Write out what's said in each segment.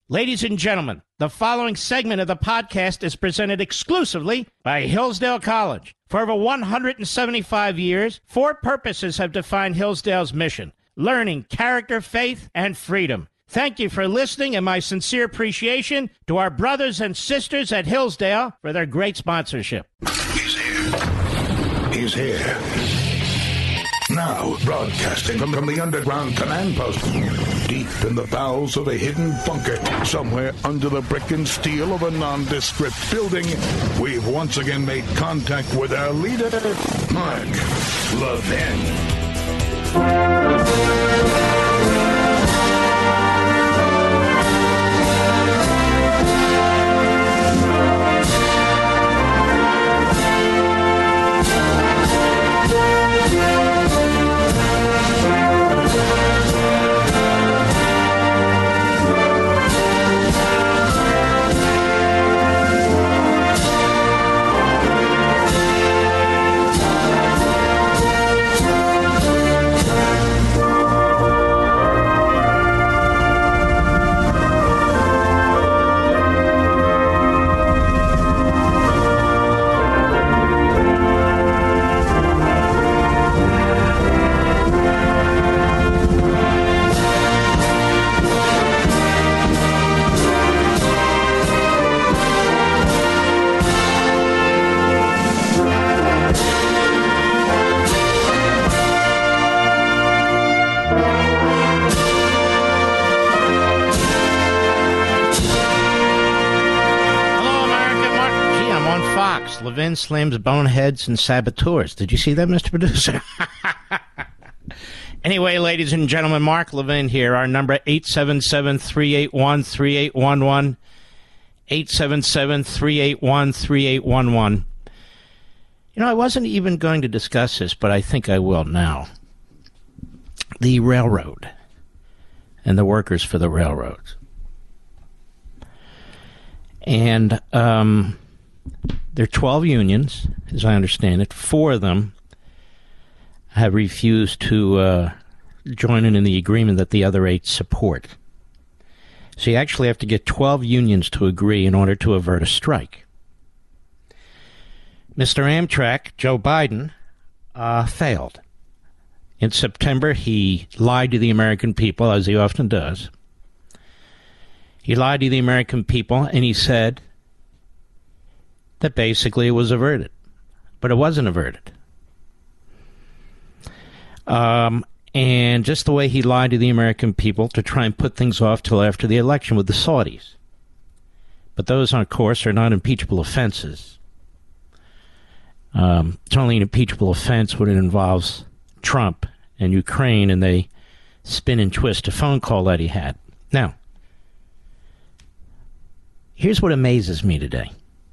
Ladies and gentlemen, the following segment of the podcast is presented exclusively by Hillsdale College. For over 175 years, four purposes have defined Hillsdale's mission: learning, character, faith, and freedom. Thank you for listening, and my sincere appreciation to our brothers and sisters at Hillsdale for their great sponsorship. He's here. He's here. Now, broadcasting from the underground command post, deep in the bowels of a hidden bunker, somewhere under the brick and steel of a nondescript building, we've once again made contact with our leader, Mark Levin. Levin slams boneheads and saboteurs. Did you see that, Mr. Producer? Anyway, ladies and gentlemen, Mark Levin here. Our number, 877-381-3811. 877-381-3811. You know, I wasn't even going to discuss this, but I think I will now. The railroad and the workers for the railroads. And, there are 12 unions, as I understand it. 4 of them have refused to join in the agreement that the other 8 support. So you actually have to get 12 unions to agree in order to avert a strike. Mr. Amtrak, Joe Biden, failed. In September, he lied to the American people, as he often does. He lied to the American people, and he said that basically it was averted. But it wasn't averted. And just the way he lied to the American people to try and put things off till after the election with the Saudis. But those, of course, are not impeachable offenses. It's only an impeachable offense when it involves Trump and Ukraine, and they spin and twist a phone call that he had. Now, here's what amazes me today.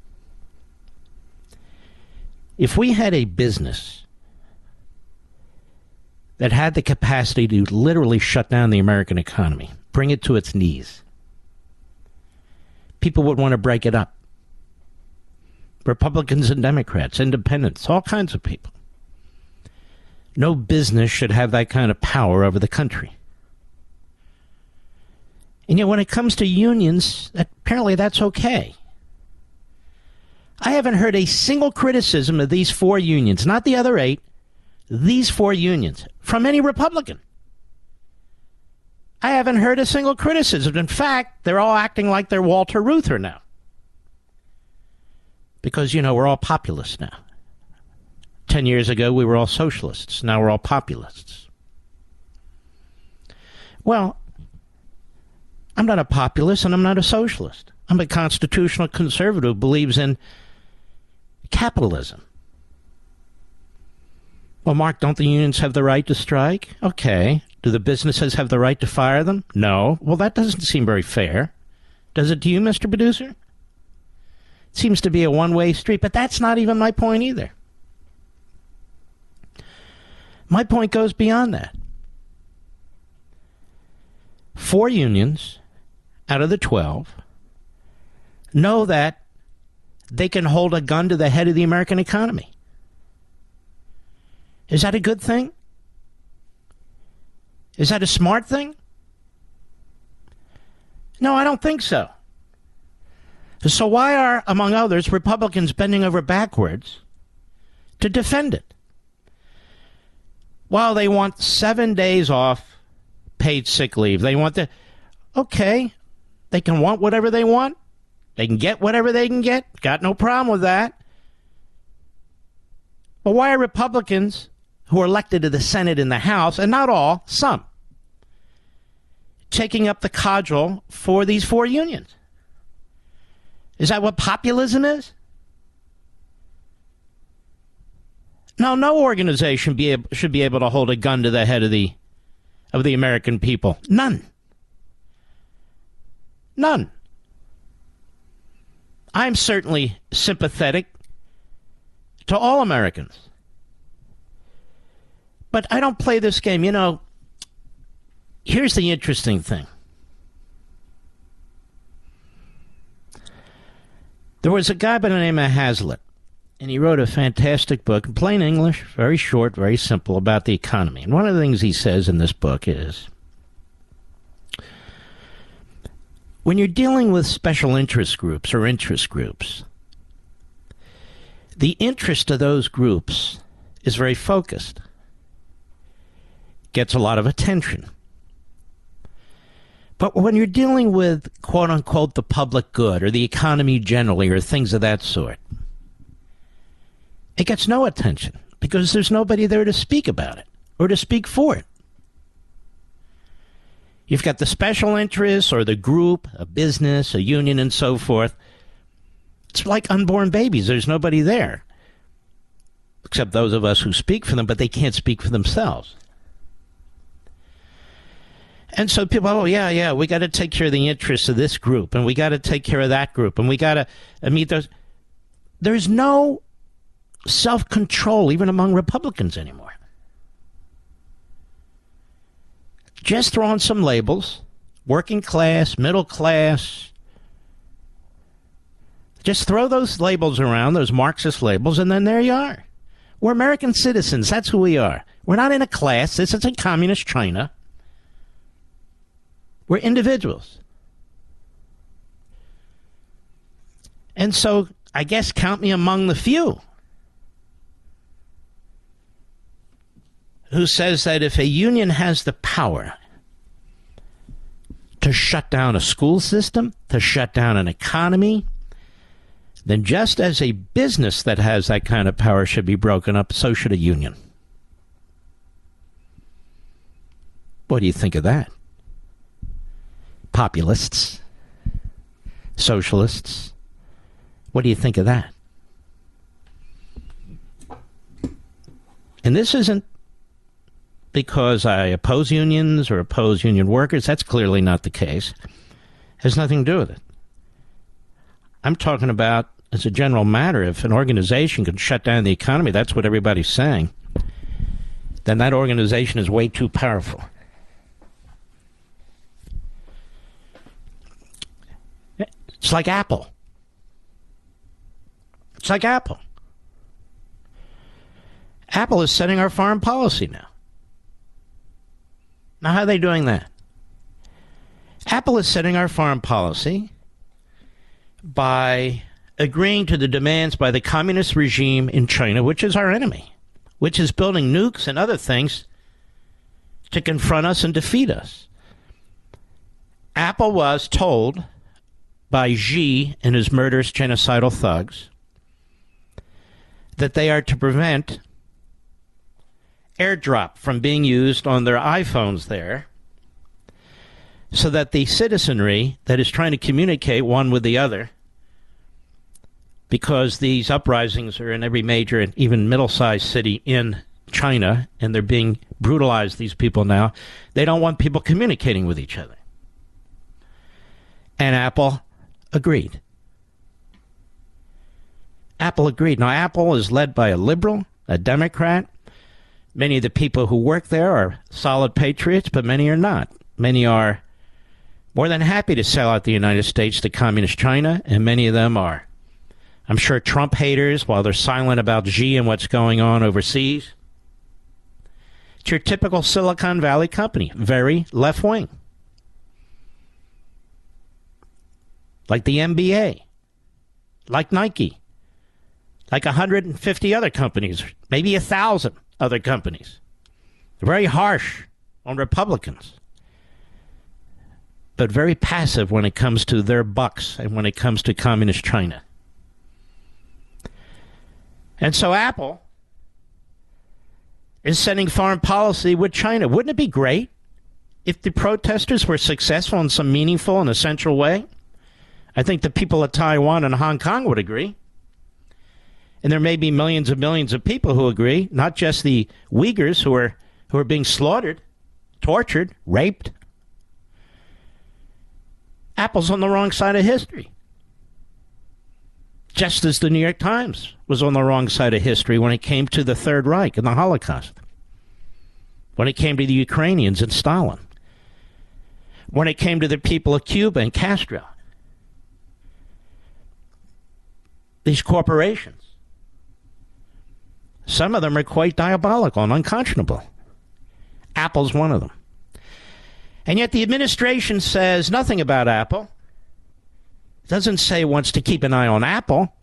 If we had a business that had the capacity to literally shut down the American economy, bring it to its knees, people would want to break it up. Republicans and Democrats, independents, all kinds of people. No business should have that kind of power over the country. And yet when it comes to unions, apparently that's okay. I haven't heard a single criticism of these 4 unions, not the other 8, these 4 unions, from any Republican. I haven't heard a single criticism. In fact, they're all acting like they're Walter Reuther now. Because, you know, we're all populists now. 10 years ago, we were all socialists. Now we're all populists. Well, I'm not a populist and I'm not a socialist. I'm a constitutional conservative who believes in capitalism. Well, Mark, don't the unions have the right to strike? Okay. Do the businesses have the right to fire them? No. Well, that doesn't seem very fair. Does it to you, Mr. Producer? It seems to be a one-way street, but that's not even my point either. My point goes beyond that. 4 unions out of the 12 know that they can hold a gun to the head of the American economy. Is that a good thing? Is that a smart thing? No, I don't think so. So why are, among others, Republicans bending over backwards to defend it? Well, they want 7 days off paid sick leave. They want the... Okay, they can want whatever they want. They can get whatever they can get. Got no problem with that. But why are Republicans who are elected to the Senate and the House, and not all, some, taking up the cudgel for these four unions? Is that what populism is? No, no organization should be able to hold a gun to the head of the American people. None. None. I'm certainly sympathetic to all Americans. But I don't play this game. You know, here's the interesting thing. There was a guy by the name of Hazlitt, and he wrote a fantastic book, in plain English, very short, very simple, about the economy. And one of the things he says in this book is, when you're dealing with special interest groups or interest groups, the interest of those groups is very focused, gets a lot of attention. But when you're dealing with, quote-unquote, the public good or the economy generally or things of that sort, it gets no attention because there's nobody there to speak about it or to speak for it. You've got the special interests or the group, a business, a union, and so forth. It's like unborn babies. There's nobody there except those of us who speak for them, but they can't speak for themselves. And so people, oh, yeah, we got to take care of the interests of this group, and we got to take care of that group, and we got to meet those. There's no self-control even among Republicans anymore. Just throw on some labels, working class, middle class. Just throw those labels around, those Marxist labels, and then there you are. We're American citizens. That's who we are. We're not in a class. This isn't communist China. We're individuals. And so I guess count me among the few who says that if a union has the power to shut down a school system, to shut down an economy, then just as a business that has that kind of power should be broken up, so should a union. What do you think of that? Populists, socialists, what do you think of that? And this isn't because I oppose unions or oppose union workers. That's clearly not the case. It has nothing to do with it. I'm talking about, as a general matter, if an organization can shut down the economy, that's what everybody's saying, then that organization is way too powerful. It's like Apple. It's like Apple. Apple is setting our foreign policy now. Now, how are they doing that? Apple is setting our foreign policy by agreeing to the demands by the communist regime in China, which is our enemy, which is building nukes and other things to confront us and defeat us. Apple was told by Xi and his murderous genocidal thugs that they are to prevent airdrop from being used on their iPhones there, so that the citizenry that is trying to communicate one with the other, because these uprisings are in every major and even middle-sized city in China, and they're being brutalized, these people now, they don't want people communicating with each other. And Apple agreed. Apple agreed. Now, Apple is led by a liberal, a Democrat. Many of the people who work there are solid patriots, but many are not. Many are more than happy to sell out the United States to communist China, and many of them are, I'm sure, Trump haters, while they're silent about Xi and what's going on overseas. It's your typical Silicon Valley company, very left-wing. like the NBA, like Nike, like 150 other companies, maybe 1,000 other companies. They're very harsh on Republicans, but very passive when it comes to their bucks and when it comes to communist China. And so Apple is setting foreign policy with China. Wouldn't it be great if the protesters were successful in some meaningful and essential way? I think the people of Taiwan and Hong Kong would agree. And there may be millions and millions of people who agree, not just the Uyghurs who are being slaughtered, tortured, raped. Apple's on the wrong side of history. Just as the New York Times was on the wrong side of history when it came to the Third Reich and the Holocaust, when it came to the Ukrainians and Stalin, when it came to the people of Cuba and Castro. These corporations, some of them are quite diabolical and unconscionable. Apple's one of them. And yet the administration says nothing about Apple. It doesn't say it wants to keep an eye on Apple,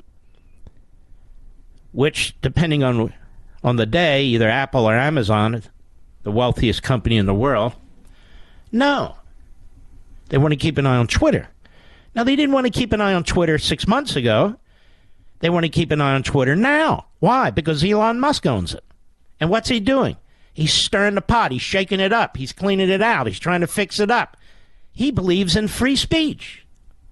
which, depending on the day, either Apple or Amazon, the wealthiest company in the world. No. They want to keep an eye on Twitter. Now, they didn't want to keep an eye on Twitter 6 months ago. They want to keep an eye on Twitter now. Why? Because Elon Musk owns it. And what's he doing? He's stirring the pot. He's shaking it up. He's cleaning it out. He's trying to fix it up. He believes in free speech.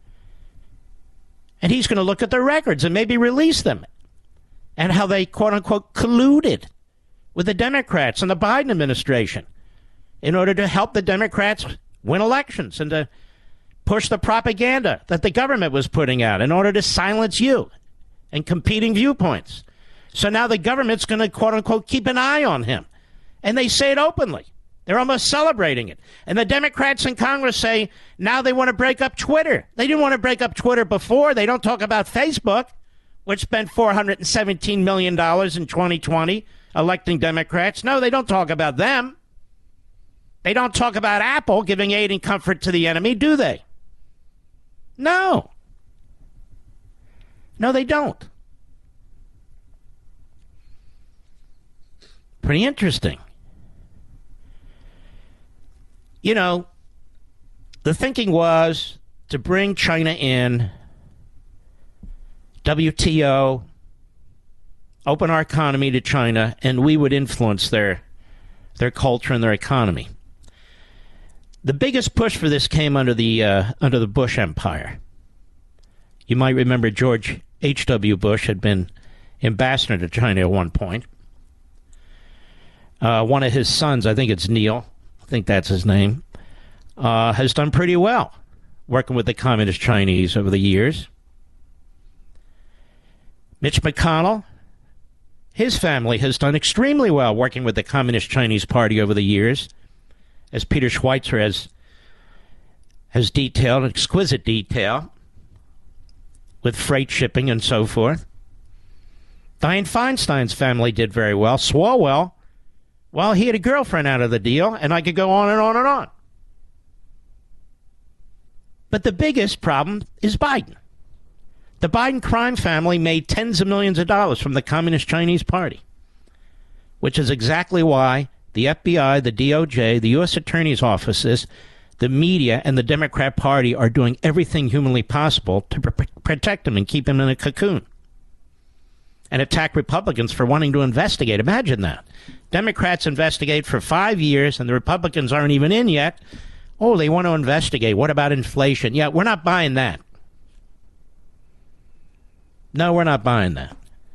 And he's going to look at the records and maybe release them. And how they, quote-unquote, colluded with the Democrats and the Biden administration in order to help the Democrats win elections and to push the propaganda that the government was putting out in order to silence you and competing viewpoints. So now the government's going to, quote-unquote, keep an eye on him. And they say it openly. They're almost celebrating it. And the Democrats in Congress say now they want to break up Twitter. They didn't want to break up Twitter before. They don't talk about Facebook, which spent $417 million in 2020 electing Democrats. No, they don't talk about them. They don't talk about Apple giving aid and comfort to the enemy, do they? No. No, they don't. Pretty interesting. You know, the thinking was to bring China in, WTO, open our economy to China, and we would influence their culture and their economy. The biggest push for this came under the Bush Empire. You might remember George H.W. Bush had been ambassador to China at one point. One of his sons, I think it's Neil, I think that's his name, has done pretty well working with the Communist Chinese over the years. Mitch McConnell, his family has done extremely well working with the Communist Chinese Party over the years, as Peter Schweitzer has detailed, exquisite detail, with freight shipping and so forth. Dianne Feinstein's family did very well. Swalwell, well, he had a girlfriend out of the deal, and I could go on and on and on. But the biggest problem is Biden. The Biden crime family made tens of millions of dollars from the Communist Chinese Party, which is exactly why the FBI, the DOJ, the U.S. Attorney's offices, the media, and the Democrat Party are doing everything humanly possible to protect him and keep him in a cocoon and attack Republicans for wanting to investigate. Imagine that. Democrats investigate for 5 years, and the Republicans aren't even in yet. Oh, they want to investigate. What about inflation? Yeah, we're not buying that. No, we're not buying that.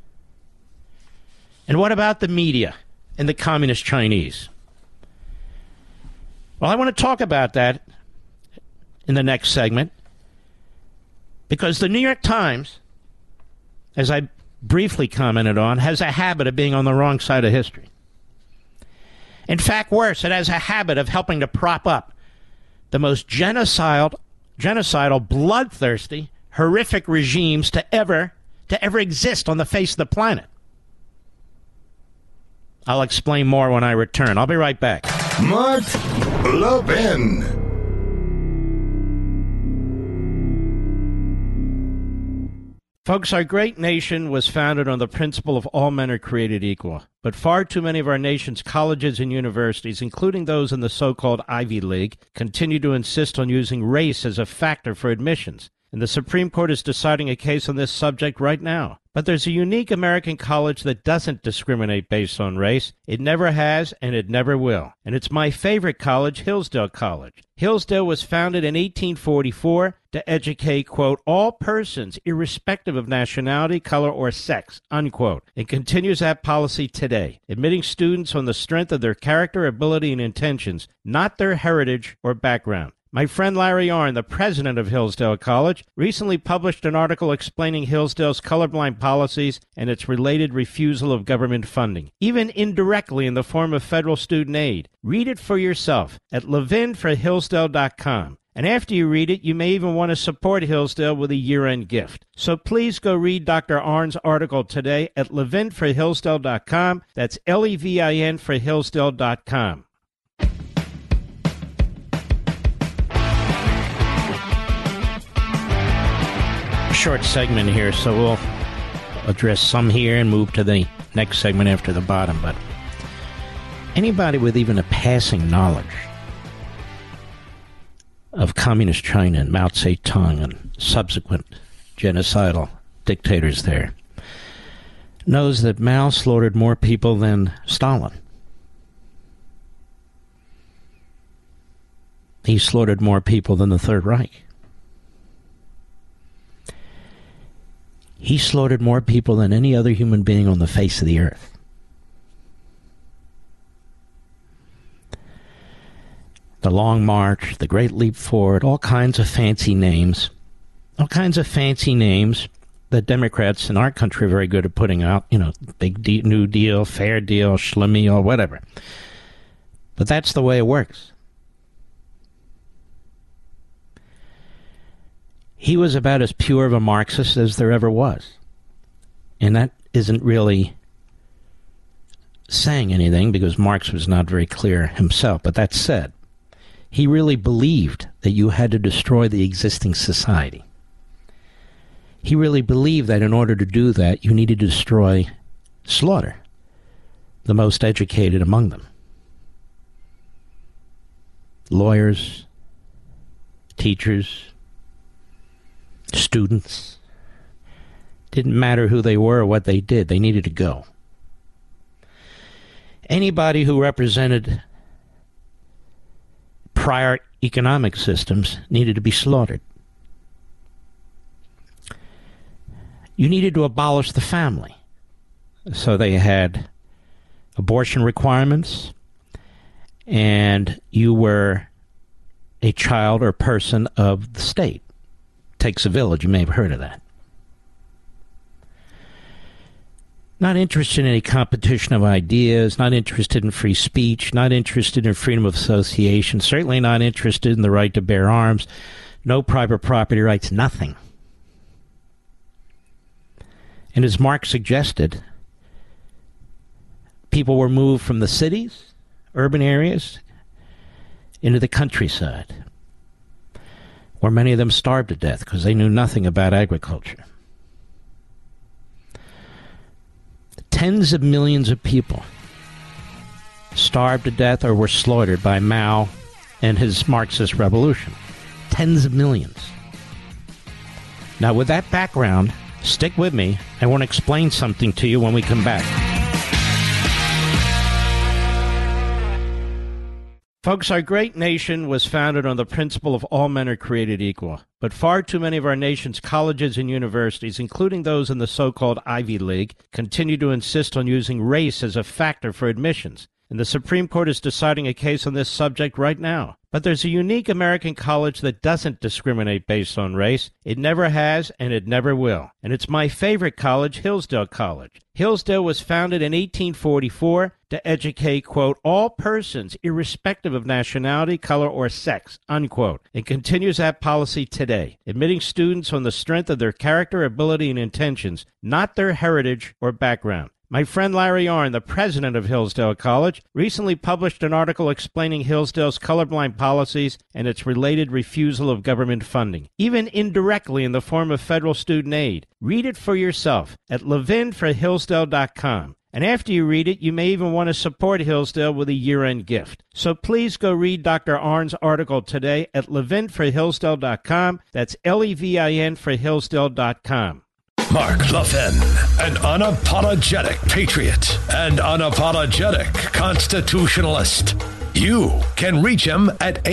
And what about the media and the Communist Chinese? Well, I want to talk about that in the next segment, because the New York Times, as I briefly commented on, has a habit of being on the wrong side of history. In fact, worse, it has a habit of helping to prop up the most genocidal, bloodthirsty, horrific regimes to ever exist on the face of the planet. I'll explain more when I return. I'll be right back. Mark Levin. Folks, our great nation was founded on the principle of all men are created equal. But far too many of our nation's colleges and universities, including those in the so-called Ivy League, continue to insist on using race as a factor for admissions. And the Supreme Court is deciding a case on this subject right now. But there's a unique American college that doesn't discriminate based on race. It never has, and it never will. And it's my favorite college, Hillsdale College. Hillsdale was founded in 1844 to educate, quote, all persons, irrespective of nationality, color, or sex, unquote. It continues that policy today, admitting students on the strength of their character, ability, and intentions, not their heritage or background. My friend Larry Arnn, the president of Hillsdale College, recently published an article explaining Hillsdale's colorblind policies and its related refusal of government funding, even indirectly in the form of federal student aid. Read it for yourself at levinforhillsdale.com. And after you read it, you may even want to support Hillsdale with a year-end gift. So please go read Dr. Arnn's article today at levinforhillsdale.com. That's Levin for Hillsdale.com. Short segment here, so we'll address some here and move to the next segment after the bottom. But anybody with even a passing knowledge of communist China and Mao Zedong and subsequent genocidal dictators there knows that Mao slaughtered more people than Stalin. He slaughtered more people than the Third Reich. He slaughtered more people than any other human being on the face of the earth. The Long March, the Great Leap Forward, all kinds of fancy names that Democrats in our country are very good at putting out, Big New Deal, Fair Deal, Schlemiel, whatever. But that's the way it works. He was about as pure of a Marxist as there ever was. And that isn't really saying anything because Marx was not very clear himself. But that said, he really believed that you had to destroy the existing society. He really believed that in order to do that, you needed to slaughter the most educated among them. Lawyers, teachers, students. Didn't matter who they were or what they did. They needed to go. Anybody who represented prior economic systems needed to be slaughtered. You needed to abolish the family. So they had abortion requirements, and you were a child or person of the state. Takes a village. You may have heard of that. Not interested in any competition of ideas, not interested in free speech, not interested in freedom of association, certainly not interested in the right to bear arms, no private property rights, nothing. And as Marx suggested, people were moved from the cities, urban areas, into the countryside, where many of them starved to death because they knew nothing about agriculture. Tens of millions of people starved to death or were slaughtered by Mao and his Marxist revolution. Tens of millions. Now, with that background, stick with me. I want to explain something to you when we come back. Folks, our great nation was founded on the principle of all men are created equal. But far too many of our nation's colleges and universities, including those in the so-called Ivy League, continue to insist on using race as a factor for admissions. And the Supreme Court is deciding a case on this subject right now. But there's a unique American college that doesn't discriminate based on race. It never has, and it never will. And it's my favorite college, Hillsdale College. Hillsdale was founded in 1844 to educate, quote, all persons, irrespective of nationality, color, or sex, unquote. It continues that policy today, admitting students on the strength of their character, ability, and intentions, not their heritage or background. My friend Larry Arnn, the president of Hillsdale College, recently published an article explaining Hillsdale's colorblind policies and its related refusal of government funding, even indirectly in the form of federal student aid. Read it for yourself at levinforhillsdale.com. And after you read it, you may even want to support Hillsdale with a year-end gift. So please go read Dr. Arnn's article today at levinforhillsdale.com. That's Levin for Hillsdale.com. Mark Levin, an unapologetic patriot and unapologetic constitutionalist. You can reach him at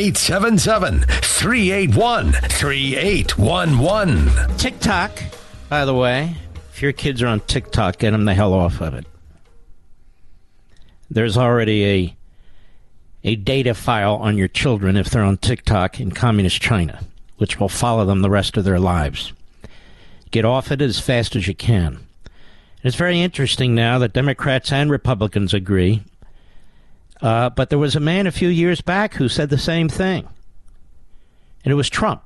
877-381-3811. TikTok, by the way, if your kids are on TikTok, get them the hell off of it. There's already a data file on your children if they're on TikTok in communist China, which will follow them the rest of their lives. Get off it as fast as you can. It's very interesting now that Democrats and Republicans agree, but there was a man a few years back who said the same thing, and it was Trump.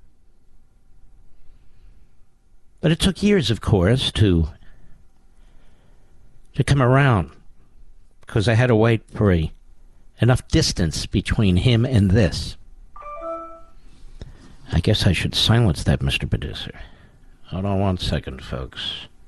But it took years, of course, to come around, because I had to wait for enough distance between him and this. I guess I should silence that, Mr. Producer. Hold on one second, folks.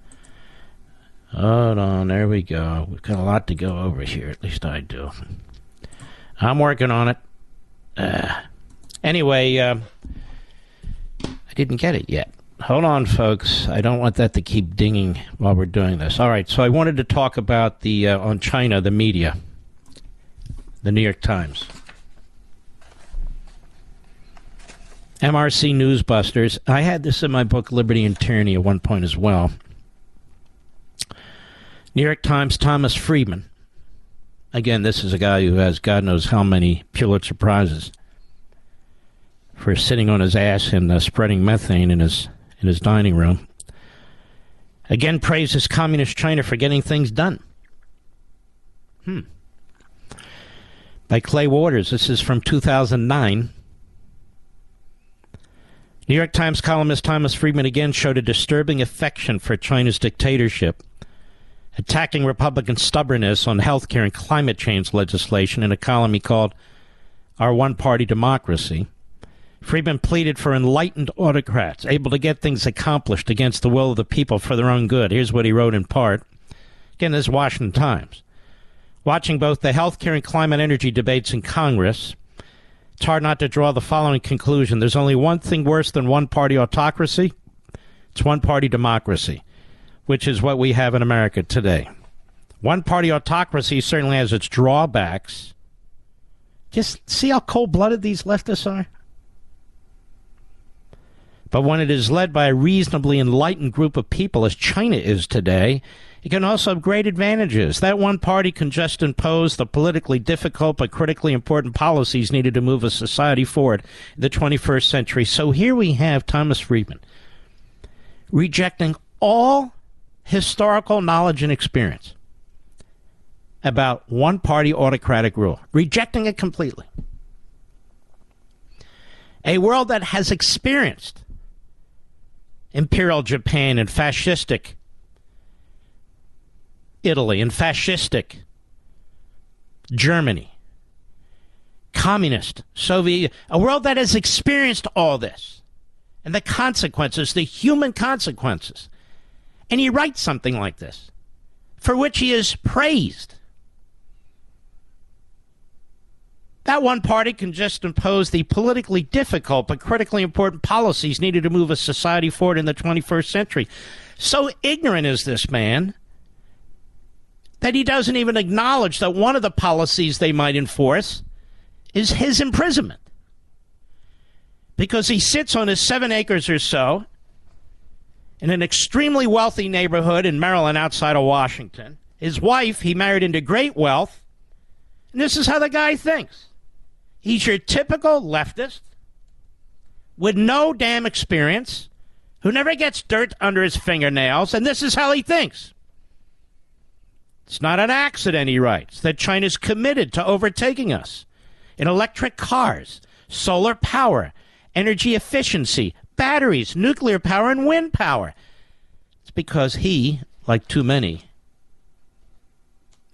Hold on, there we go. We've got a lot to go over here, at least I do. I'm working on it. Anyway, I didn't get it yet. Hold on, folks. I don't want that to keep dinging while we're doing this. All right, so I wanted to talk about on China, the media, the New York Times. MRC Newsbusters. I had this in my book, Liberty and Tyranny, at one point as well. New York Times, Thomas Friedman. Again, this is a guy who has God knows how many Pulitzer Prizes for sitting on his ass and spreading methane in his dining room. Again, praises communist China for getting things done. By Clay Waters. This is from 2009. New York Times columnist Thomas Friedman again showed a disturbing affection for China's dictatorship, attacking Republican stubbornness on health care and climate change legislation in a column he called Our One-Party Democracy. Friedman pleaded for enlightened autocrats, able to get things accomplished against the will of the people for their own good. Here's what he wrote in part. Again, this is Washington Times. Watching both the health care and climate energy debates in Congress, it's hard not to draw the following conclusion. There's only one thing worse than one-party autocracy. It's one-party democracy, which is what we have in America today. One-party autocracy certainly has its drawbacks. Just see how cold-blooded these leftists are? But when it is led by a reasonably enlightened group of people, as China is today, it can also have great advantages. That one party can just impose the politically difficult but critically important policies needed to move a society forward in the 21st century. So here we have Thomas Friedman rejecting all historical knowledge and experience about one-party autocratic rule, rejecting it completely. A world that has experienced Imperial Japan and fascistic Italy and fascistic Germany, communist Soviet, a world that has experienced all this and the consequences, the human consequences. And he writes something like this, for which he is praised. That one party can just impose the politically difficult but critically important policies needed to move a society forward in the 21st century. So ignorant is this man that he doesn't even acknowledge that one of the policies they might enforce is his imprisonment. Because he sits on his 7 acres or so in an extremely wealthy neighborhood in Maryland outside of Washington. His wife, he married into great wealth. And this is how the guy thinks. He's your typical leftist with no damn experience, who never gets dirt under his fingernails, and this is how he thinks. It's not an accident, he writes, that China's committed to overtaking us in electric cars, solar power, energy efficiency, batteries, nuclear power, and wind power. It's because he, like too many,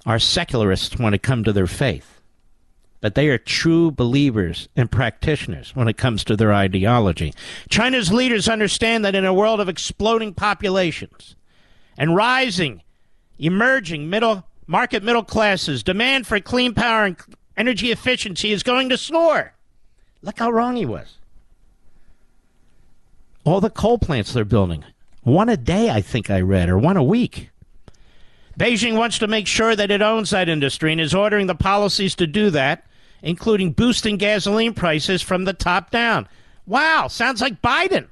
are secularists when it comes to their faith, but they are true believers and practitioners when it comes to their ideology. China's leaders understand that in a world of exploding populations and rising, emerging middle classes, demand for clean power and energy efficiency is going to soar. Look how wrong he was. All the coal plants they're building, one a day, I think I read, or one a week. Beijing wants to make sure that it owns that industry and is ordering the policies to do that, including boosting gasoline prices from the top down. Wow, sounds like Biden.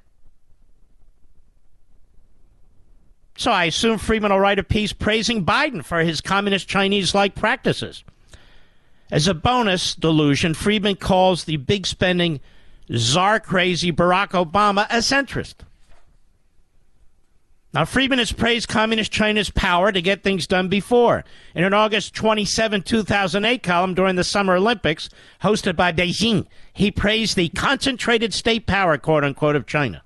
So I assume Friedman will write a piece praising Biden for his communist Chinese-like practices. As a bonus delusion, Friedman calls the big spending, czar-crazy Barack Obama a centrist. Now, Friedman has praised Communist China's power to get things done before. In an August 27, 2008 column during the Summer Olympics, hosted by Beijing, he praised the concentrated state power, quote-unquote, of China.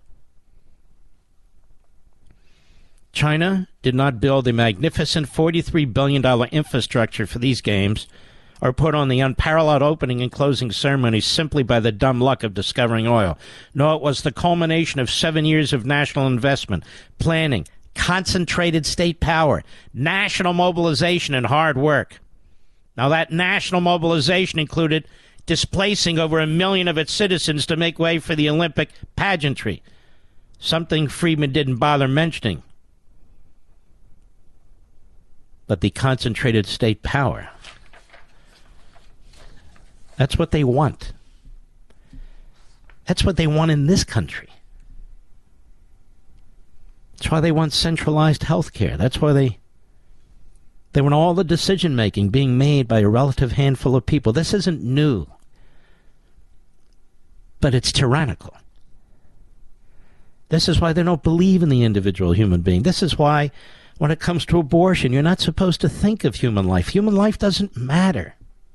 China did not build the magnificent $43 billion infrastructure for these games or put on the unparalleled opening and closing ceremonies simply by the dumb luck of discovering oil. No, it was the culmination of 7 years of national investment, planning, concentrated state power, national mobilization, and hard work. Now, that national mobilization included displacing over 1 million of its citizens to make way for the Olympic pageantry, something Friedman didn't bother mentioning. But the concentrated state power, that's what they want. That's what they want in this country. That's why they want centralized health care. That's why they want all the decision-making being made by a relative handful of people. This isn't new, but it's tyrannical. This is why they don't believe in the individual human being. This is why, when it comes to abortion, you're not supposed to think of human life. Human life doesn't matter.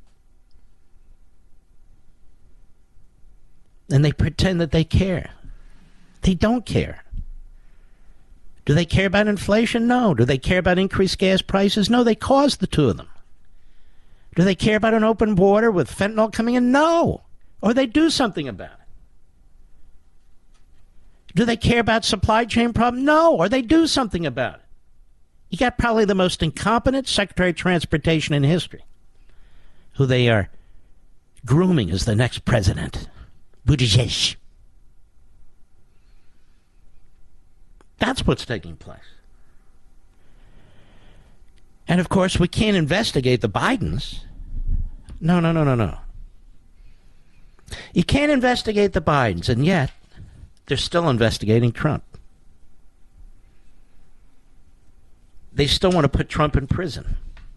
And they pretend that they care. They don't care. Do they care about inflation? No. Do they care about increased gas prices? No, they caused the two of them. Do they care about an open border with fentanyl coming in? No. Or they do something about it. Do they care about supply chain problems? No. Or they do something about it. You got probably the most incompetent Secretary of Transportation in history, who they are grooming as the next president. Buttigieg. That's what's taking place. And of course, we can't investigate the Bidens. No. You can't investigate the Bidens, and yet they're still investigating Trump. They still want to put Trump in prison.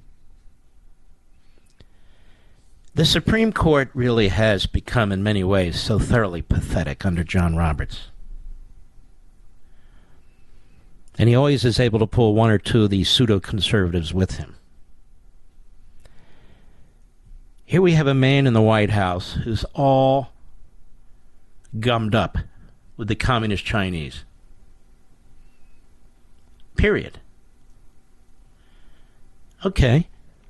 The Supreme Court really has become, in many ways, so thoroughly pathetic under John Roberts. And he always is able to pull one or two of these pseudo-conservatives with him. Here we have a man in the White House who's all gummed up with the communist Chinese. Period. Okay.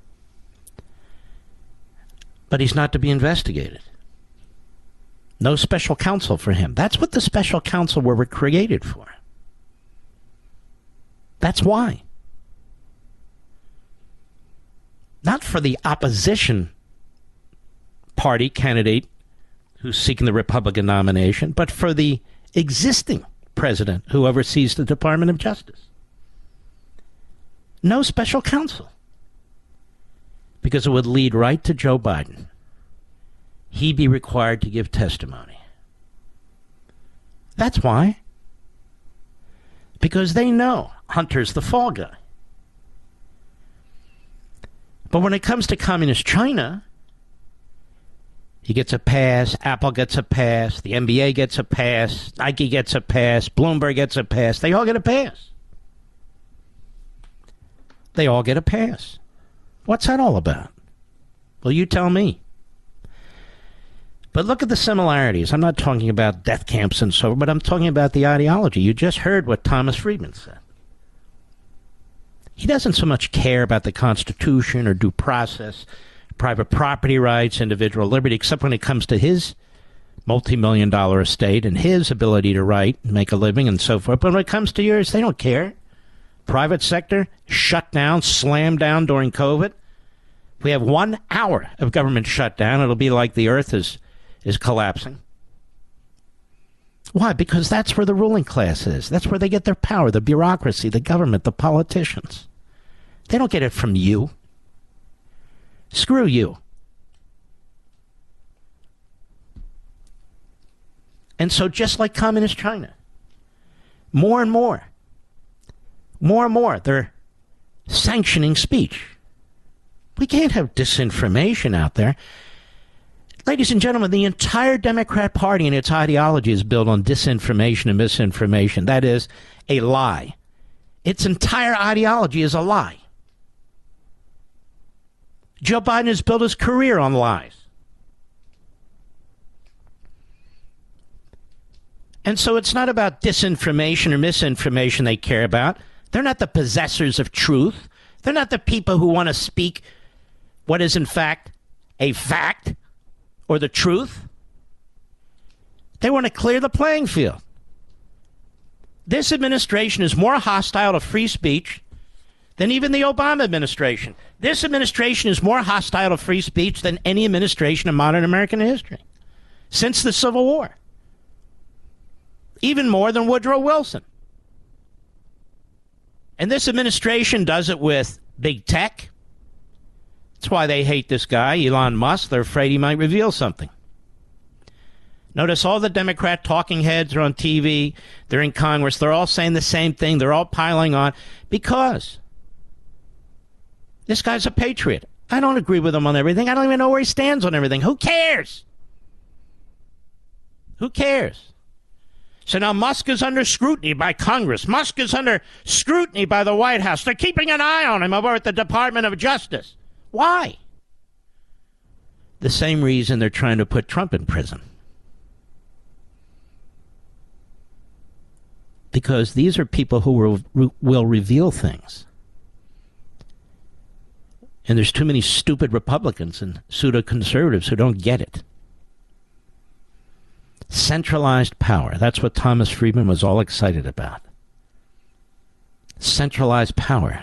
But he's not to be investigated. No special counsel for him. That's what the special counsel were created for. That's why. Not for the opposition party candidate who's seeking the Republican nomination, but for the existing president who oversees the Department of Justice. No special counsel. Because it would lead right to Joe Biden. He'd be required to give testimony. That's why. Because they know Hunter's the fall guy. But when it comes to communist China, he gets a pass, Apple gets a pass, the NBA gets a pass, Nike gets a pass, Bloomberg gets a pass. They all get a pass. They all get a pass. What's that all about? Well, you tell me. But look at the similarities. I'm not talking about death camps and so on, but I'm talking about the ideology. You just heard what Thomas Friedman said. He doesn't so much care about the Constitution or due process, private property rights, individual liberty, except when it comes to his multi-million-dollar estate and his ability to write and make a living and so forth. But when it comes to yours, they don't care. Private sector shut down, slammed down during COVID. If we have 1 hour of government shutdown, it'll be like the earth is collapsing. Why? Because that's where the ruling class is. That's where they get their power, the bureaucracy, the government, the politicians. They don't get it from you. Screw you. And so just like communist China, more and more, they're sanctioning speech. We can't have disinformation out there. Ladies and gentlemen, the entire Democrat Party and its ideology is built on disinformation and misinformation. That is a lie. Its entire ideology is a lie. Joe Biden has built his career on lies. And so it's not about disinformation or misinformation they care about. They're not the possessors of truth. They're not the people who want to speak what is in fact a fact or the truth. They want to clear the playing field. This administration is more hostile to free speech than even the Obama administration. This administration is more hostile to free speech than any administration in modern American history since the Civil War. Even more than Woodrow Wilson. And this administration does it with big tech. That's why they hate this guy, Elon Musk. They're afraid he might reveal something. Notice all the Democrat talking heads are on TV. They're in Congress. They're all saying the same thing. They're all piling on because this guy's a patriot. I don't agree with him on everything. I don't even know where he stands on everything. Who cares? Who cares? So now Musk is under scrutiny by Congress. Musk is under scrutiny by the White House. They're keeping an eye on him over at the Department of Justice. Why? The same reason they're trying to put Trump in prison. Because these are people who will reveal things. And there's too many stupid Republicans and pseudo-conservatives who don't get it. Centralized power. That's what Thomas Friedman was all excited about. Centralized power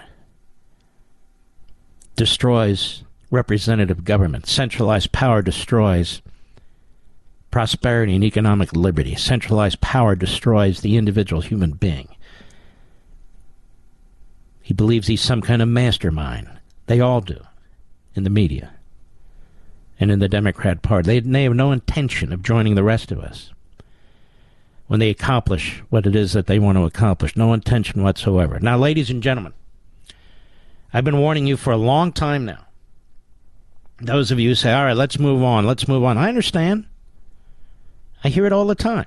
destroys representative government. Centralized power destroys prosperity and economic liberty. Centralized power destroys the individual human being. He believes he's some kind of mastermind. They all do in the media. And in the Democrat Party. They have no intention of joining the rest of us when they accomplish what it is that they want to accomplish. No intention whatsoever. Now, ladies and gentlemen, I've been warning you for a long time now. Those of you who say, all right, let's move on, let's move on. I understand. I hear it all the time.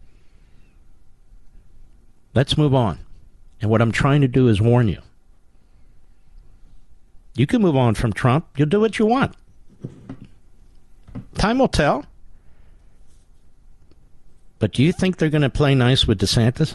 Let's move on. And what I'm trying to do is warn you. You can move on from Trump. You'll do what you want. Time will tell. But do you think they're going to play nice with DeSantis?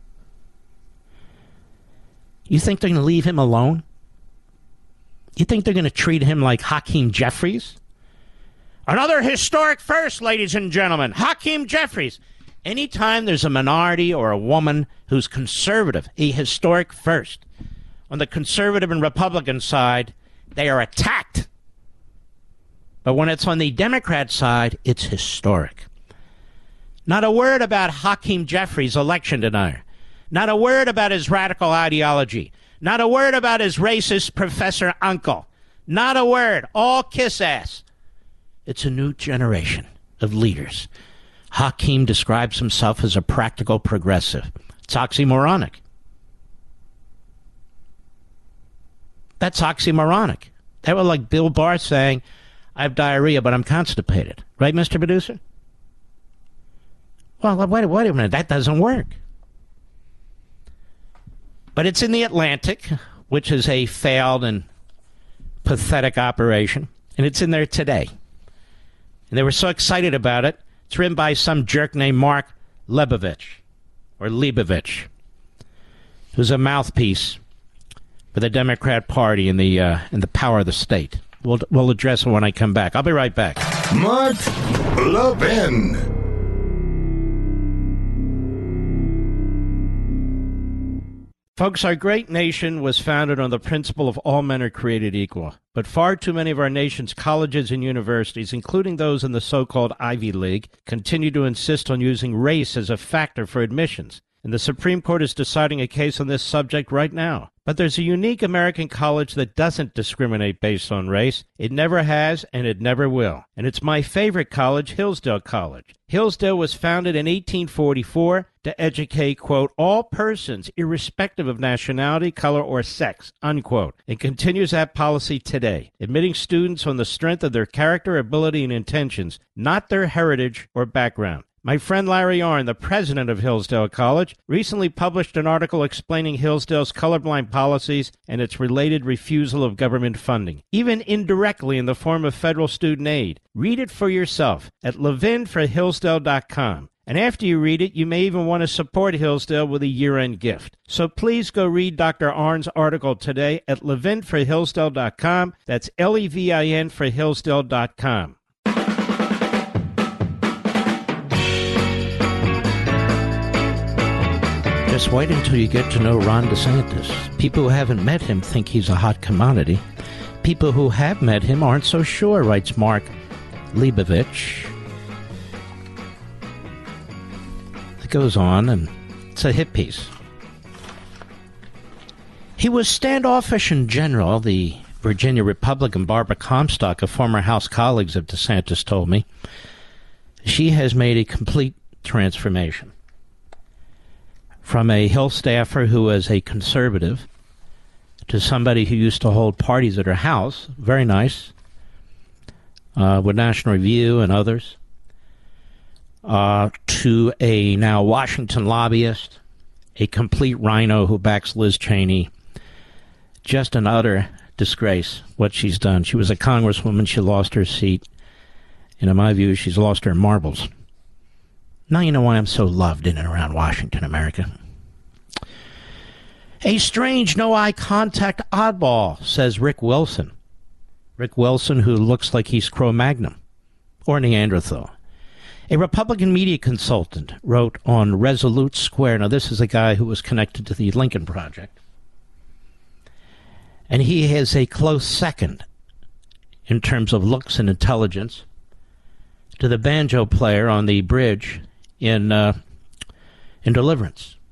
You think they're going to leave him alone? You think they're going to treat him like Hakeem Jeffries? Another historic first, ladies and gentlemen. Hakeem Jeffries. Anytime there's a minority or a woman who's conservative, a historic first. On the conservative and Republican side, they are attacked. But when it's on the Democrat side, it's historic. Not a word about Hakeem Jeffries, election denier. Not a word about his radical ideology. Not a word about his racist professor uncle. Not a word. All kiss ass. It's a new generation of leaders. Hakeem describes himself as a practical progressive. It's oxymoronic. That's oxymoronic. That was like Bill Barr saying, I have diarrhea, but I'm constipated. Right, Mr. Producer? Well, wait a minute. That doesn't work. But it's in the Atlantic, which is a failed and pathetic operation. And it's in there today. And they were so excited about it. It's written by some jerk named Mark Leibovich, who's a mouthpiece for the Democrat Party and the power of the state. We'll address it when I come back. I'll be right back. Mark Levin. Folks, our great nation was founded on the principle of all men are created equal. But far too many of our nation's colleges and universities, including those in the so-called Ivy League, continue to insist on using race as a factor for admissions. And the Supreme Court is deciding a case on this subject right now. But there's a unique American college that doesn't discriminate based on race. It never has, and it never will. And it's my favorite college, Hillsdale College. Hillsdale was founded in 1844 to educate, quote, all persons, irrespective of nationality, color, or sex, unquote. It continues that policy today, admitting students on the strength of their character, ability, and intentions, not their heritage or background. My friend Larry Arnn, the president of Hillsdale College, recently published an article explaining Hillsdale's colorblind policies and its related refusal of government funding, even indirectly in the form of federal student aid. Read it for yourself at levinforhillsdale.com. And after you read it, you may even want to support Hillsdale with a year-end gift. So please go read Dr. Arnn's article today at levinforhillsdale.com. That's Levin for Hillsdale.com. Just wait until you get to know Ron DeSantis. People who haven't met him think he's a hot commodity. People who have met him aren't so sure, writes Mark Leibovich. It goes on, and it's a hit piece. He was standoffish in general, the Virginia Republican Barbara Comstock, a former House colleague of DeSantis, told me. She has made a complete transformation. From a Hill staffer who was a conservative to somebody who used to hold parties at her house, very nice, with National Review and others, to a now Washington lobbyist, a complete rhino who backs Liz Cheney. Just an utter disgrace what she's done. She was a congresswoman. She lost her seat. And in my view, she's lost her marbles. Now you know why I'm so loved in and around Washington, America. A strange no-eye contact oddball, says Rick Wilson. Rick Wilson, who looks like he's Cro-Magnon or Neanderthal. A Republican media consultant wrote on Resolute Square. Now, this is a guy who was connected to the Lincoln Project. And he has a close second in terms of looks and intelligence to the banjo player on the bridge in Deliverance.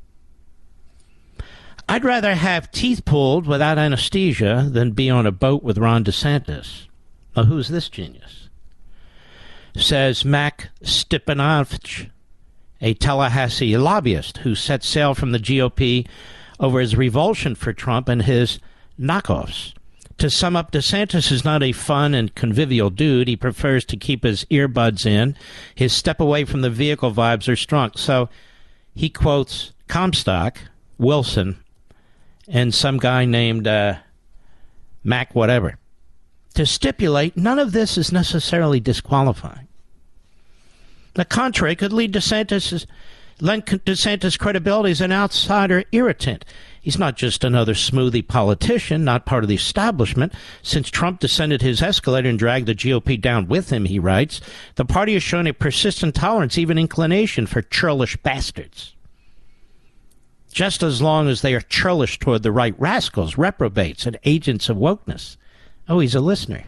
I'd rather have teeth pulled without anesthesia than be on a boat with Ron DeSantis. Now, who's this genius? Says Mac Stipanovich, a Tallahassee lobbyist who set sail from the GOP over his revulsion for Trump and his knockoffs. To sum up, DeSantis is not a fun and convivial dude. He prefers to keep his earbuds in. His step away from the vehicle vibes are strong. So he quotes Comstock, Wilson, and some guy named Mac whatever, to stipulate none of this is necessarily disqualifying. The contrary could lend DeSantis credibility as an outsider irritant. He's not just another smoothie politician, not part of the establishment. Since Trump descended his escalator and dragged the GOP down with him, he writes, the party has shown a persistent tolerance, even inclination, for churlish bastards. Just as long as they are churlish toward the right rascals, reprobates, and agents of wokeness. Oh, he's a listener.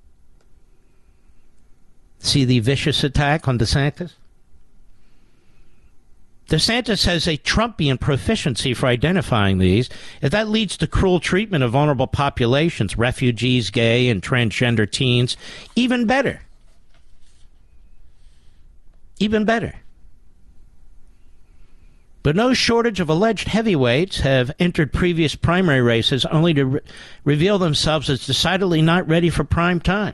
See the vicious attack on DeSantis? DeSantis has a Trumpian proficiency for identifying these. If that leads to cruel treatment of vulnerable populations, refugees, gay, and transgender teens, even better. Even better. But no shortage of alleged heavyweights have entered previous primary races only to reveal themselves as decidedly not ready for prime time.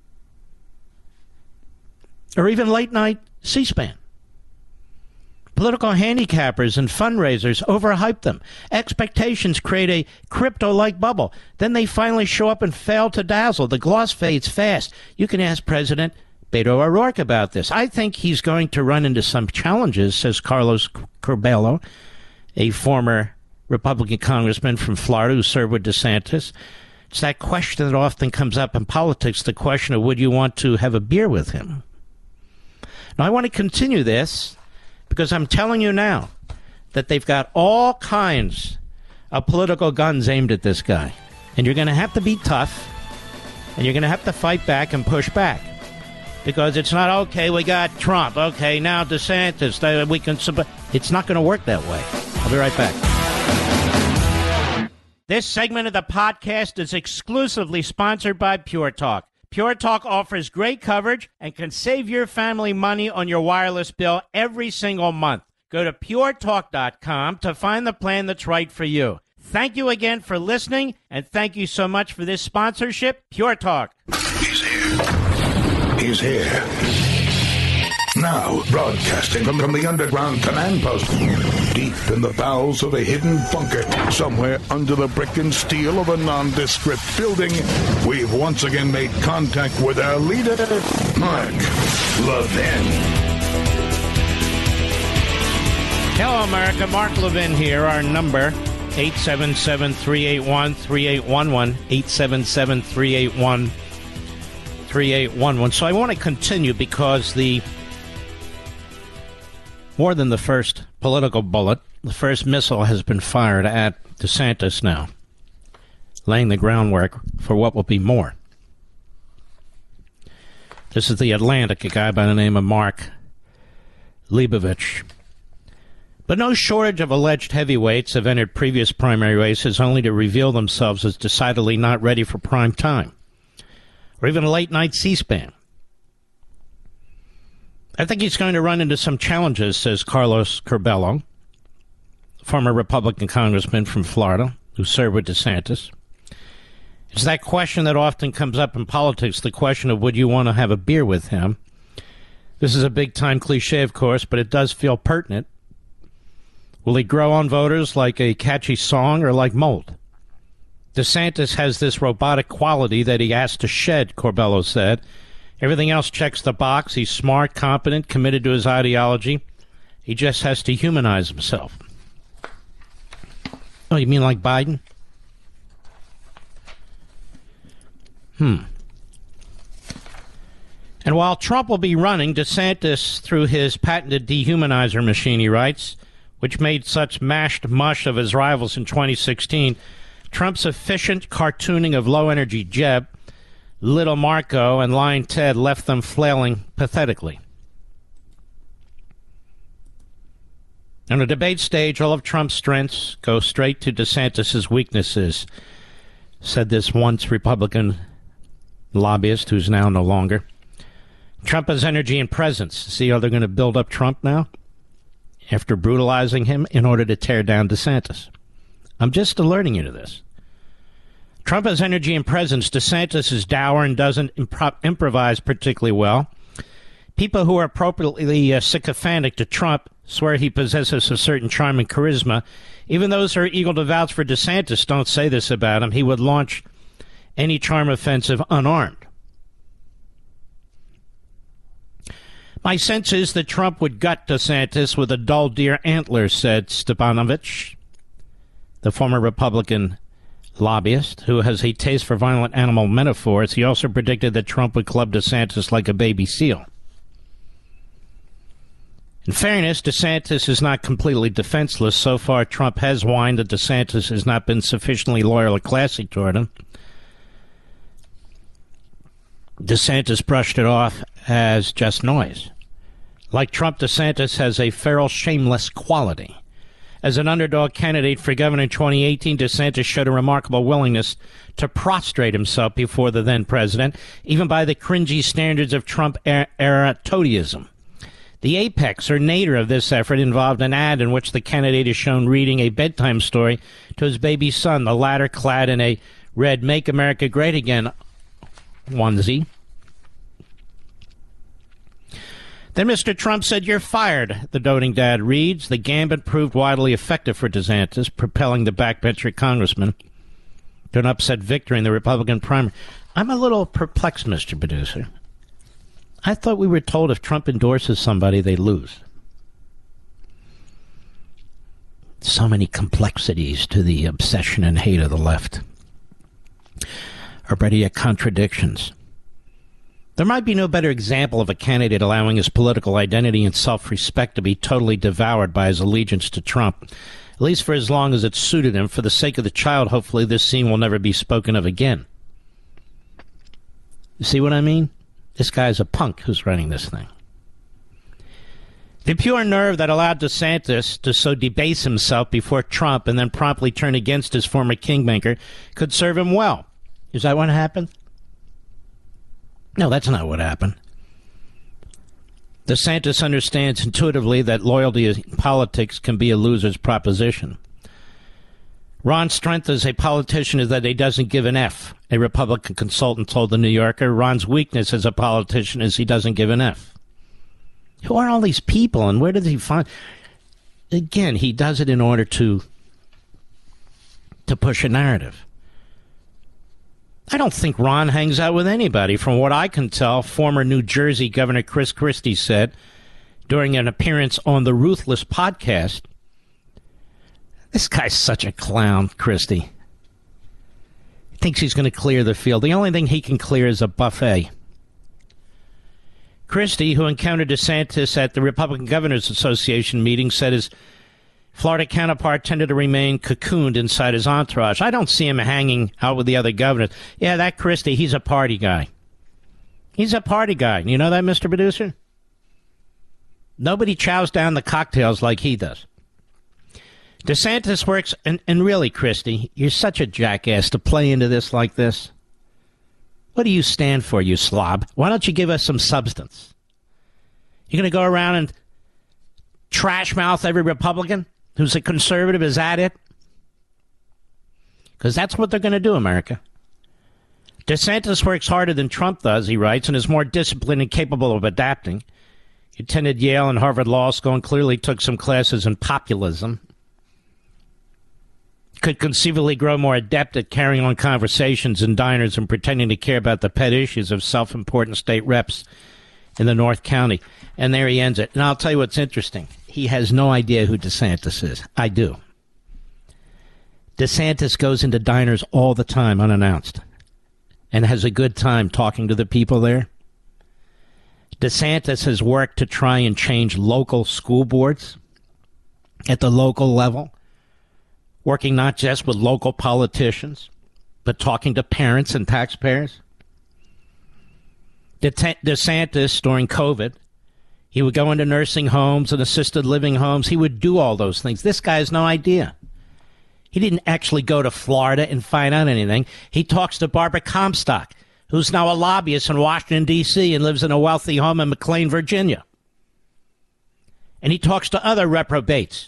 Or even late-night C-SPAN. Political handicappers and fundraisers overhype them. Expectations create a crypto-like bubble. Then they finally show up and fail to dazzle. The gloss fades fast. You can ask President Beto O'Rourke about this. I think he's going to run into some challenges, says Carlos Curbelo, a former Republican congressman from Florida who served with DeSantis. It's that question that often comes up in politics, the question of would you want to have a beer with him? Now, I want to continue this because I'm telling you now that they've got all kinds of political guns aimed at this guy. And you're going to have to be tough, and you're going to have to fight back and push back. Because it's not, okay, we got Trump, okay, now DeSantis, we can... It's not going to work that way. I'll be right back. This segment of the podcast is exclusively sponsored by Pure Talk. Pure Talk offers great coverage and can save your family money on your wireless bill every single month. Go to puretalk.com to find the plan that's right for you. Thank you again for listening, and thank you so much for this sponsorship, Pure Talk. He's here. He's here. Now, broadcasting from the underground command post, deep in the bowels of a hidden bunker, somewhere under the brick and steel of a nondescript building, we've once again made contact with our leader, Mark Levin. Hello, America. Mark Levin here. Our number, 877-381-3811, 877-381-3811. So I want to continue because more than the first political bullet, the first missile has been fired at DeSantis now, laying the groundwork for what will be more. This is the Atlantic, a guy by the name of Mark Leibovich. But no shortage of alleged heavyweights have entered previous primary races only to reveal themselves as decidedly not ready for prime time, or even a late-night C-SPAN. I think he's going to run into some challenges, says Carlos Curbelo, former Republican congressman from Florida who served with DeSantis. It's that question that often comes up in politics, the question of would you want to have a beer with him? This is a big-time cliche, of course, but it does feel pertinent. Will he grow on voters like a catchy song or like mold? DeSantis has this robotic quality that he has to shed, Curbelo said. Everything else checks the box. He's smart, competent, committed to his ideology. He just has to humanize himself. Oh, you mean like Biden? And while Trump will be running, DeSantis, through his patented dehumanizer machine, he writes, which made such mashed mush of his rivals in 2016, Trump's efficient cartooning of low-energy Jeb, Little Marco, and Lying Ted left them flailing pathetically. On the debate stage, all of Trump's strengths go straight to DeSantis' weaknesses, said this once Republican lobbyist who's now no longer. Trump has energy and presence. See how they're going to build up Trump now? After brutalizing him in order to tear down DeSantis. I'm just alerting you to this. Trump has energy and presence. DeSantis is dour and doesn't improvise particularly well. People who are appropriately sycophantic to Trump swear he possesses a certain charm and charisma. Even those who are eager to vouch for DeSantis don't say this about him. He would launch any charm offensive unarmed. My sense is that Trump would gut DeSantis with a dull deer antler, said Stepanovich, the former Republican lobbyist who has a taste for violent animal metaphors. He also predicted that Trump would club DeSantis like a baby seal. In fairness, DeSantis is not completely defenseless. So far, Trump has whined that DeSantis has not been sufficiently loyal or classy toward him. DeSantis brushed it off as just noise. Like Trump, DeSantis has a feral, shameless quality. As an underdog candidate for governor in 2018, DeSantis showed a remarkable willingness to prostrate himself before the then president, even by the cringy standards of Trump-era toadyism. The apex or nadir of this effort involved an ad in which the candidate is shown reading a bedtime story to his baby son, the latter clad in a red Make America Great Again onesie. Then Mr. Trump said, "You're fired," the doting dad reads. The gambit proved widely effective for DeSantis, propelling the backbencher congressman to an upset victory in the Republican primary. I'm a little perplexed, Mr. Producer. I thought we were told if Trump endorses somebody, they lose. So many complexities to the obsession and hate of the left. Already at contradictions. There might be no better example of a candidate allowing his political identity and self-respect to be totally devoured by his allegiance to Trump, at least for as long as it suited him. For the sake of the child, hopefully this scene will never be spoken of again. You see what I mean? This guy's a punk who's running this thing. The pure nerve that allowed DeSantis to so debase himself before Trump and then promptly turn against his former kingmaker could serve him well. Is that what happened? No, that's not what happened. DeSantis understands intuitively that loyalty in politics can be a loser's proposition. Ron's strength as a politician is that he doesn't give an F, a Republican consultant told The New Yorker. Ron's weakness as a politician is he doesn't give an F. Who are all these people, and where does he find... Again, he does it in order to push a narrative. I don't think Ron hangs out with anybody. From what I can tell, former New Jersey Governor Chris Christie said during an appearance on the Ruthless podcast, this guy's such a clown, Christie. He thinks he's going to clear the field. The only thing he can clear is a buffet. Christie, who encountered DeSantis at the Republican Governors Association meeting, said his Florida counterpart tended to remain cocooned inside his entourage. I don't see him hanging out with the other governors. Yeah, that Christie, he's a party guy. He's a party guy. You know that, Mr. Producer? Nobody chows down the cocktails like he does. DeSantis works, and really, Christie, you're such a jackass to play into this like this. What do you stand for, you slob? Why don't you give us some substance? You're going to go around and trash mouth every Republican who's a conservative? Is that it? Because that's what they're going to do, America. DeSantis works harder than Trump does, he writes, and is more disciplined and capable of adapting. He attended Yale and Harvard Law School and clearly took some classes in populism. Could conceivably grow more adept at carrying on conversations in diners and pretending to care about the pet issues of self-important state reps in the North County. And there he ends it. And I'll tell you what's interesting. He has no idea who DeSantis is. I do. DeSantis goes into diners all the time unannounced and has a good time talking to the people there. DeSantis has worked to try and change local school boards at the local level, working not just with local politicians, but talking to parents and taxpayers. DeSantis, during COVID, he would go into nursing homes and assisted living homes. He would do all those things. This guy has no idea. He didn't actually go to Florida and find out anything. He talks to Barbara Comstock, who's now a lobbyist in Washington, D.C. and lives in a wealthy home in McLean, Virginia. And he talks to other reprobates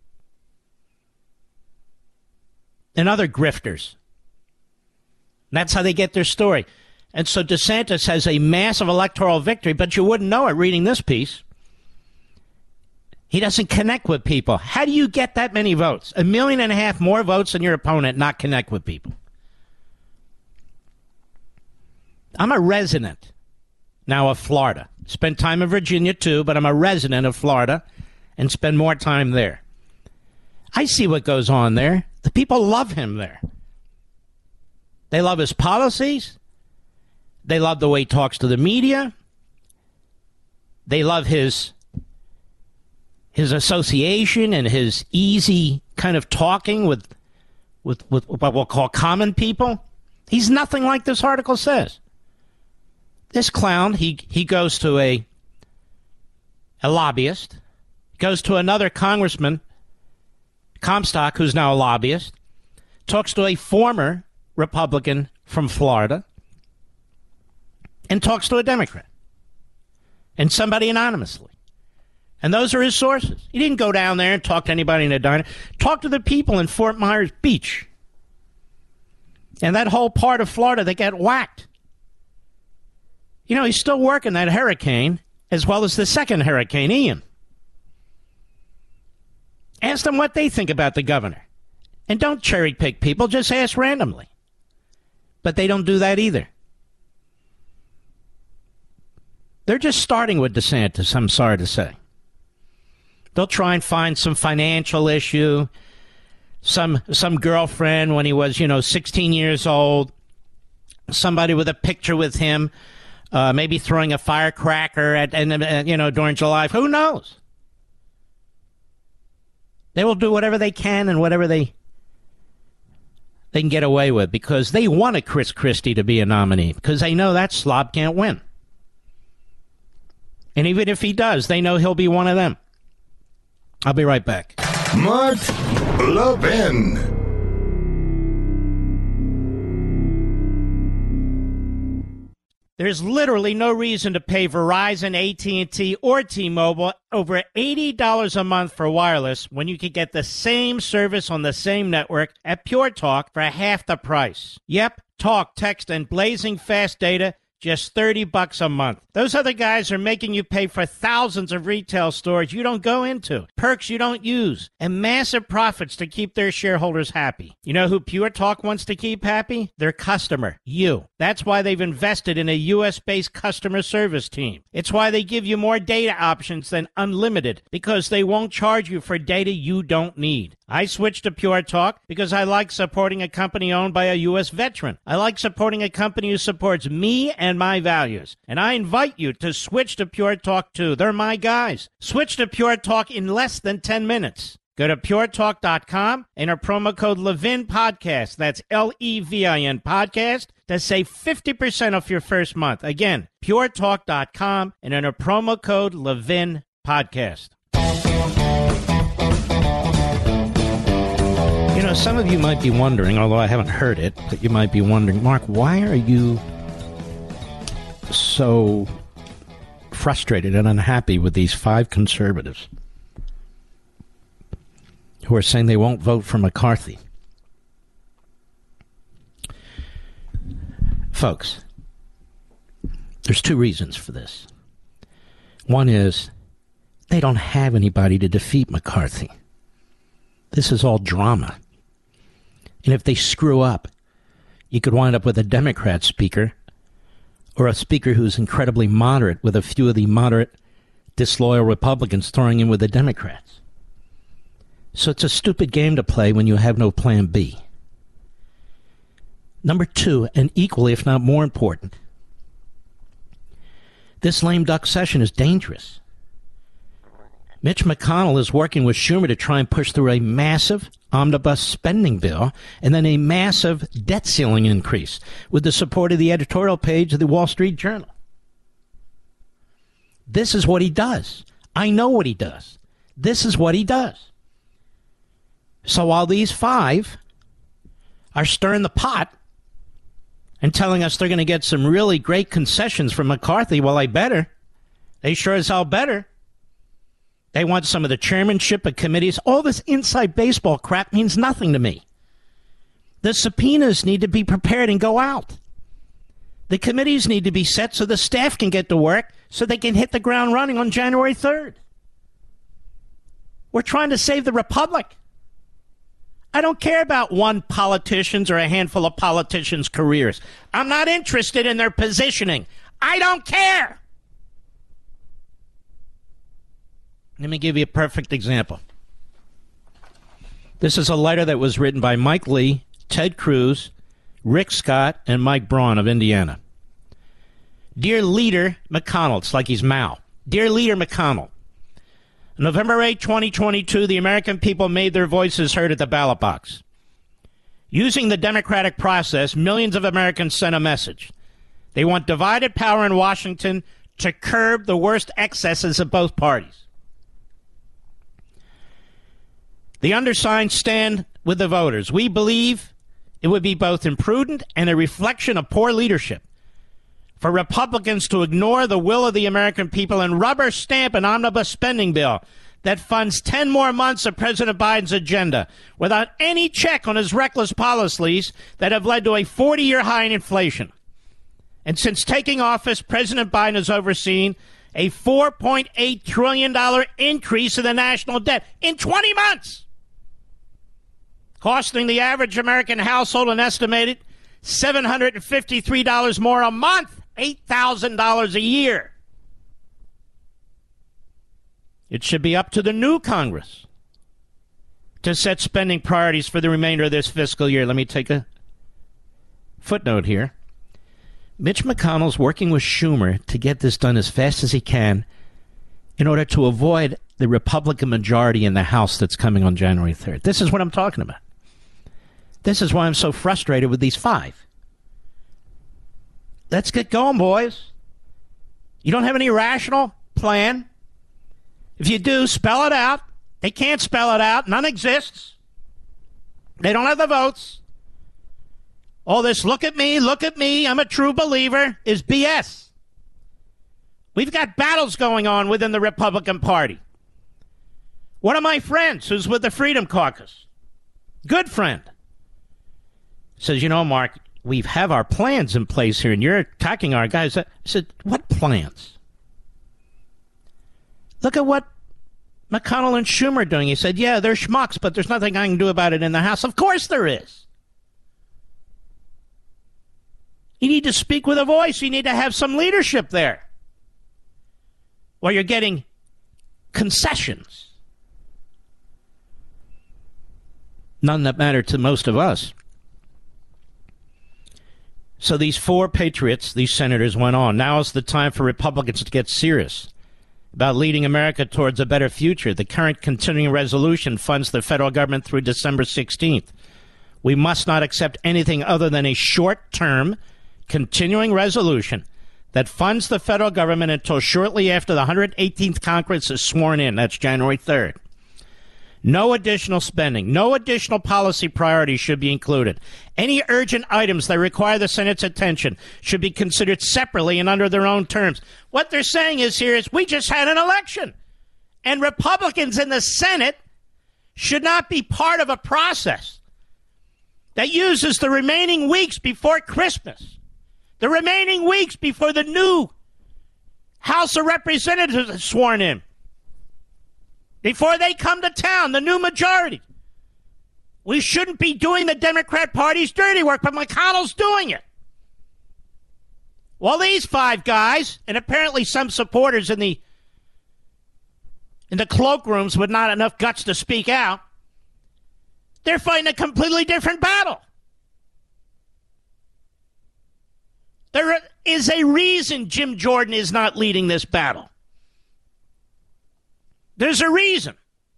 and other grifters. That's how they get their story. And so DeSantis has a massive electoral victory, but you wouldn't know it reading this piece. He doesn't connect with people. How do you get that many votes? 1.5 million more votes than your opponent, not connect with people. I'm a resident now of Florida. Spent time in Virginia too, but I'm a resident of Florida and spend more time there. I see what goes on there. The people love him there. They love his policies. They love the way he talks to the media. They love his association and his easy kind of talking with what we'll call common people. He's nothing like this article says. This clown, he goes to a lobbyist, goes to another congressman, Comstock, who's now a lobbyist, talks to a former Republican from Florida, and talks to a Democrat, and somebody anonymously. And those are his sources. He didn't go down there and talk to anybody in a diner. Talk to the people in Fort Myers Beach. And that whole part of Florida that got whacked. You know, he's still working that hurricane, as well as the second hurricane, Ian. Ask them what they think about the governor. And don't cherry pick people, just ask randomly. But they don't do that either. They're just starting with DeSantis, I'm sorry to say. They'll try and find some financial issue, some girlfriend when he was, 16 years old, somebody with a picture with him, maybe throwing a firecracker during July. Who knows? They will do whatever they can and whatever they can get away with because they wanted Chris Christie to be a nominee because they know that slob can't win. And even if he does, they know he'll be one of them. I'll be right back. Mark Levin. There's literally no reason to pay Verizon, AT&T, or T-Mobile over $80 a month for wireless when you can get the same service on the same network at Pure Talk for half the price. Yep, talk, text, and blazing fast data, just $30 a month. Those other guys are making you pay for thousands of retail stores you don't go into, perks you don't use, and massive profits to keep their shareholders happy. You know who Pure Talk wants to keep happy? Their customer, you. That's why they've invested in a U.S.-based customer service team. It's why they give you more data options than unlimited, because they won't charge you for data you don't need. I switched to Pure Talk because I like supporting a company owned by a U.S. veteran. I like supporting a company who supports me and my values. And I invite you to switch to Pure Talk too. They're my guys. Switch to Pure Talk in less than 10 minutes. Go to puretalk.com, enter promo code Levin Podcast. That's Levin Podcast to save 50% off your first month. Again, puretalk.com and enter promo code Levin Podcast. You know, some of you might be wondering, although I haven't heard it, but you might be wondering, Mark, why are you so frustrated and unhappy with these 5 conservatives who are saying they won't vote for McCarthy? Folks, there's 2 reasons for this. One is they don't have anybody to defeat McCarthy. This is all drama. And if they screw up, you could wind up with a Democrat speaker or a speaker who's incredibly moderate with a few of the moderate, disloyal Republicans throwing in with the Democrats. So it's a stupid game to play when you have no plan B. Number 2, and equally, if not more important, this lame duck session is dangerous. Mitch McConnell is working with Schumer to try and push through a massive omnibus spending bill and then a massive debt ceiling increase with the support of the editorial page of the Wall Street Journal. This is what he does. I know what he does. This is what he does. So while these 5 are stirring the pot and telling us they're going to get some really great concessions from McCarthy, well, they better. They sure as hell better. They want some of the chairmanship of committees. All this inside baseball crap means nothing to me. The subpoenas need to be prepared and go out. The committees need to be set so the staff can get to work so they can hit the ground running on January 3rd. We're trying to save the republic. I don't care about one politician's or a handful of politicians' careers. I'm not interested in their positioning. I don't care. Let me give you a perfect example. This is a letter that was written by Mike Lee, Ted Cruz, Rick Scott, and Mike Braun of Indiana. Dear Leader McConnell, it's like he's Mao. Dear Leader McConnell, November 8, 2022, the American people made their voices heard at the ballot box. Using the democratic process, millions of Americans sent a message. They want divided power in Washington to curb the worst excesses of both parties. The undersigned stand with the voters. We believe it would be both imprudent and a reflection of poor leadership for Republicans to ignore the will of the American people and rubber stamp an omnibus spending bill that funds 10 more months of President Biden's agenda without any check on his reckless policies that have led to a 40-year high in inflation. And since taking office, President Biden has overseen a $4.8 trillion increase in the national debt in 20 months, costing the average American household an estimated $753 more a month, $8,000 a year. It should be up to the new Congress to set spending priorities for the remainder of this fiscal year. Let me take a footnote here. Mitch McConnell's working with Schumer to get this done as fast as he can in order to avoid the Republican majority in the House that's coming on January 3rd. This is what I'm talking about. This is why I'm so frustrated with these five. Let's get going, boys. You don't have any rational plan? If you do, spell it out. They can't spell it out. None exists. They don't have the votes. All this look at me, I'm a true believer is BS. We've got battles going on within the Republican Party. One of my friends who's with the Freedom Caucus, good friend, says, you know, Mark, we have our plans in place here, and you're attacking our guys. I said, what plans? Look at what McConnell and Schumer are doing. He said, yeah, they're schmucks, but there's nothing I can do about it in the House. Of course there is. You need to speak with a voice. You need to have some leadership there. Or you're getting concessions. None that matter to most of us. So these four patriots, these senators, went on. Now is the time for Republicans to get serious about leading America towards a better future. The current continuing resolution funds the federal government through December 16th. We must not accept anything other than a short-term continuing resolution that funds the federal government until shortly after the 118th Congress is sworn in. That's January 3rd. No additional spending, no additional policy priorities should be included. Any urgent items that require the Senate's attention should be considered separately and under their own terms. What they're saying is we just had an election, and Republicans in the Senate should not be part of a process that uses the remaining weeks before Christmas, the remaining weeks before the new House of Representatives is sworn in, before they come to town, the new majority. We shouldn't be doing the Democrat Party's dirty work, but McConnell's doing it. Well, these five guys, and apparently some supporters in the cloakrooms with not enough guts to speak out, they're fighting a completely different battle. There is a reason Jim Jordan is not leading this battle. There's a reason.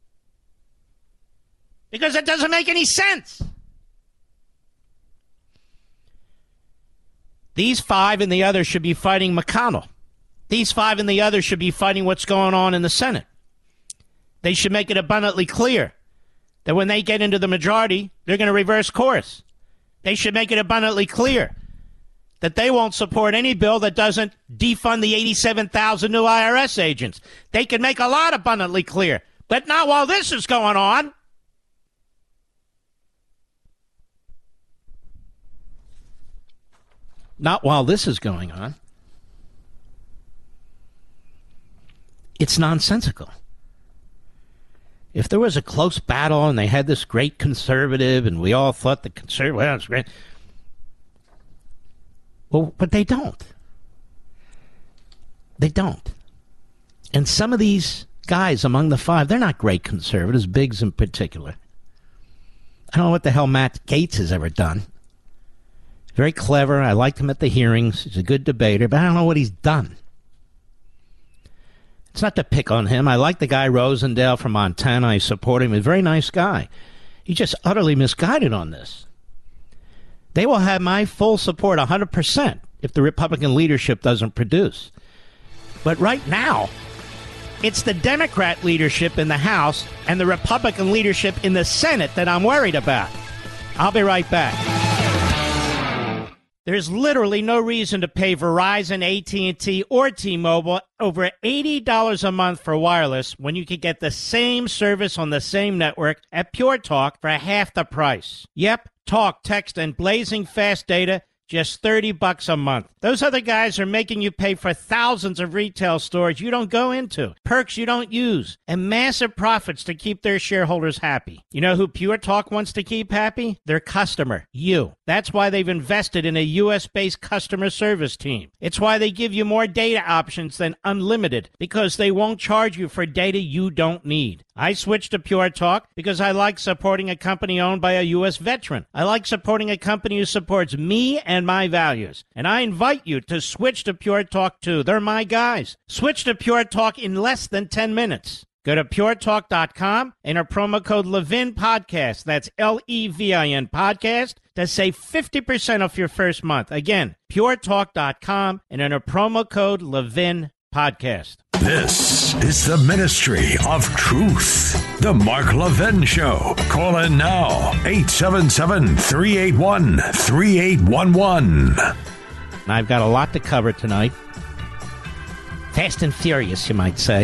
Because it doesn't make any sense. These five and the others should be fighting McConnell. These five and the others should be fighting what's going on in the Senate. They should make it abundantly clear that when they get into the majority, they're going to reverse course. They should make it abundantly clear that they won't support any bill that doesn't defund the 87,000 new IRS agents. They can make a lot abundantly clear, but not while this is going on. Not while this is going on. It's nonsensical. If there was a close battle and they had this great conservative and we all thought the conservative, well, it's great. Well, but they don't. They don't. And some of these guys among the five, they're not great conservatives, Biggs in particular. I don't know what the hell Matt Gaetz has ever done. Very clever. I liked him at the hearings. He's a good debater, but I don't know what he's done. It's not to pick on him. I like the guy Rosendale from Montana. I support him. He's a very nice guy. He's just utterly misguided on this. They will have my full support 100% if the Republican leadership doesn't produce. But right now, it's the Democrat leadership in the House and the Republican leadership in the Senate that I'm worried about. I'll be right back. There's literally no reason to pay Verizon, AT&T, or T-Mobile over $80 a month for wireless when you can get the same service on the same network at Pure Talk for half the price. Yep, talk, text, and blazing fast data Just $30 a month. Those other guys are making you pay for thousands of retail stores you don't go into, perks you don't use, and massive profits to keep their shareholders happy. You know who Pure Talk wants to keep happy? Their customer, you. That's why they've invested in a U.S.-based customer service team. It's why they give you more data options than unlimited, because they won't charge you for data you don't need. I switched to Pure Talk because I like supporting a company owned by a U.S. veteran. I like supporting a company who supports me and my values. And I invite you to switch to Pure Talk too. They're my guys. Switch to Pure Talk in less than 10 minutes. Go to puretalk.com, enter promo code Levin Podcast. That's Levin Podcast to save 50% off your first month. Again, puretalk.com and enter promo code Levin Podcast. This is the Ministry of Truth. The Mark Levin Show. Call in now. 877-381-3811. I've got a lot to cover tonight. Fast and furious, you might say.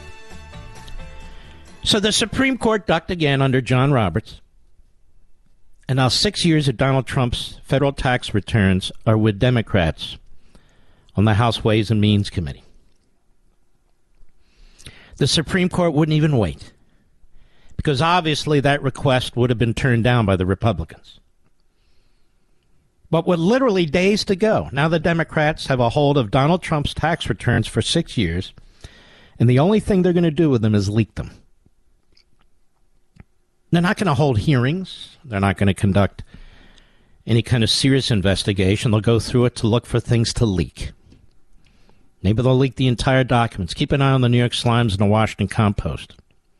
So the Supreme Court ducked again under John Roberts. And now 6 years of Donald Trump's federal tax returns are with Democrats on the House Ways and Means Committee. The Supreme Court wouldn't even wait, because obviously that request would have been turned down by the Republicans. But with literally days to go, now the Democrats have a hold of Donald Trump's tax returns for 6 years, and the only thing they're going to do with them is leak them. They're not going to hold hearings. They're not going to conduct any kind of serious investigation. They'll go through it to look for things to leak. Maybe they'll leak the entire documents. Keep an eye on the New York Slimes and the Washington Compost.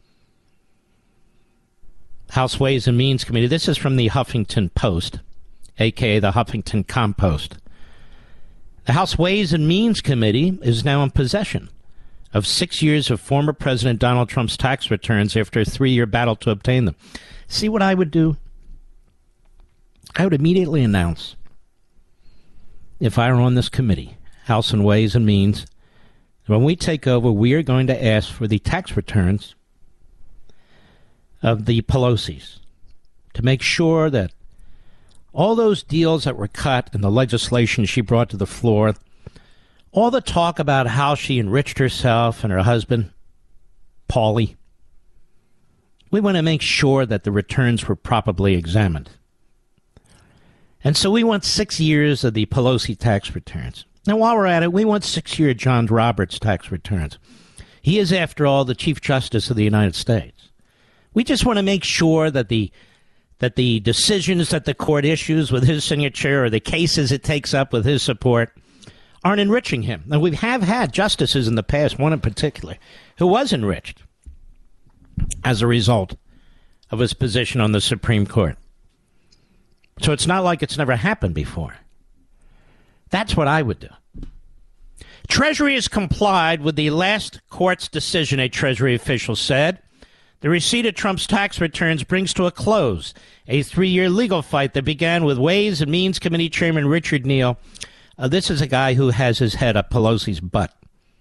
House Ways and Means Committee. This is from the Huffington Post, a.k.a. the Huffington Compost. The House Ways and Means Committee is now in possession of 6 years of former President Donald Trump's tax returns after a 3-year battle to obtain them. See what I would do? I would immediately announce, if I were on this committee, House and Ways and Means, when we take over, we are going to ask for the tax returns of the Pelosi's to make sure that all those deals that were cut and the legislation she brought to the floor, all the talk about how she enriched herself and her husband, Paulie, we want to make sure that the returns were properly examined. And so we want 6 years of the Pelosi tax returns. Now, while we're at it, we want 6-year John Roberts tax returns. He is, after all, the Chief Justice of the United States. We just want to make sure that the decisions that the court issues with his signature or the cases it takes up with his support aren't enriching him. Now, we have had justices in the past, one in particular, who was enriched as a result of his position on the Supreme Court. So it's not like it's never happened before. That's what I would do. Treasury has complied with the last court's decision, a Treasury official said. The receipt of Trump's tax returns brings to a close a 3-year legal fight that began with Ways and Means Committee Chairman Richard Neal. This is a guy who has his head up Pelosi's butt,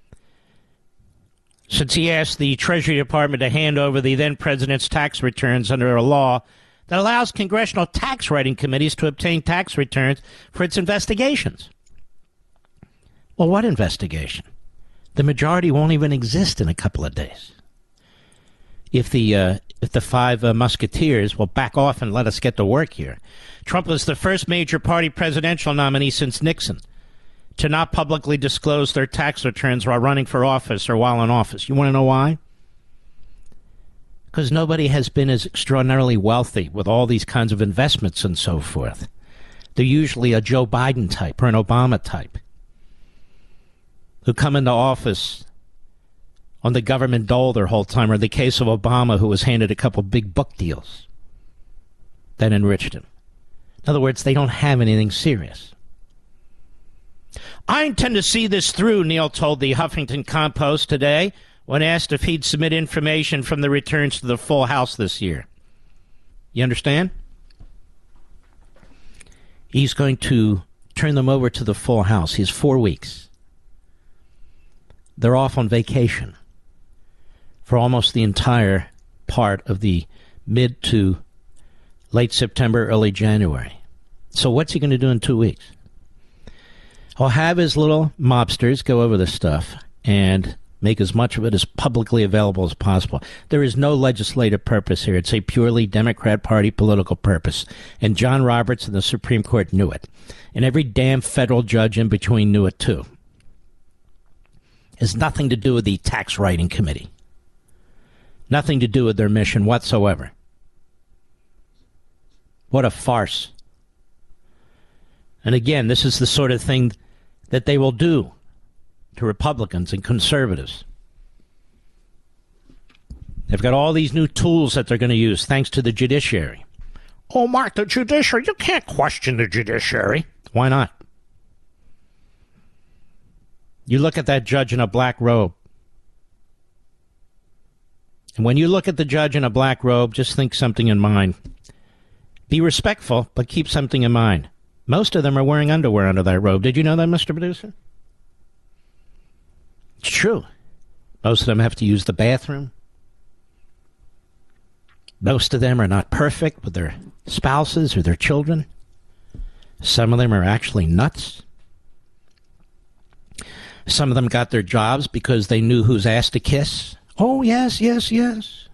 since he asked the Treasury Department to hand over the then-president's tax returns under a law that allows congressional tax writing committees to obtain tax returns for its investigations. Well, what investigation? The majority won't even exist in a couple of days. If the five musketeers will back off and let us get to work here. Trump was the first major party presidential nominee since Nixon to not publicly disclose their tax returns while running for office or while in office. You want to know why? Because nobody has been as extraordinarily wealthy with all these kinds of investments and so forth. They're usually a Joe Biden type or an Obama type who come into office on the government dole their whole time, or the case of Obama, who was handed a couple big book deals that enriched him. In other words, they don't have anything serious. I intend to see this through, Neal told the Huffington Compost today when asked if he'd submit information from the returns to the full House this year. You understand? He's going to turn them over to the full House. He has 4 weeks. They're off on vacation for almost the entire part of the mid to late September, early January. So what's he going to do in 2 weeks? He'll have his little mobsters go over this stuff and make as much of it as publicly available as possible. There is no legislative purpose here. It's a purely Democrat Party political purpose. And John Roberts and the Supreme Court knew it. And every damn federal judge in between knew it too. It has nothing to do with the tax writing committee. Nothing to do with their mission whatsoever. What a farce. And again, this is the sort of thing that they will do to Republicans and conservatives. They've got all these new tools that they're going to use thanks to the judiciary. Oh, Mark, the judiciary, you can't question the judiciary. Why not? You look at that judge in a black robe. And when you look at the judge in a black robe, just think something in mind. Be respectful, but keep something in mind. Most of them are wearing underwear under that robe. Did you know that, Mr. Producer? It's true. Most of them have to use the bathroom. Most of them are not perfect with their spouses or their children. Some of them are actually nuts. Some of them got their jobs because they knew whose ass to kiss. Oh, yes, yes, yes.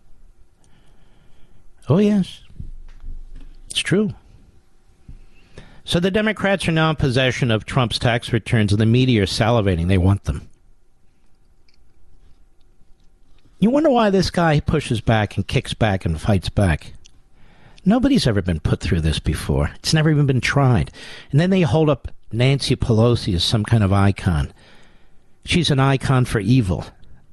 Oh, yes. It's true. So the Democrats are now in possession of Trump's tax returns, and the media are salivating. They want them. You wonder why this guy pushes back and kicks back and fights back. Nobody's ever been put through this before. It's never even been tried. And then they hold up Nancy Pelosi as some kind of icon. She's an icon for evil.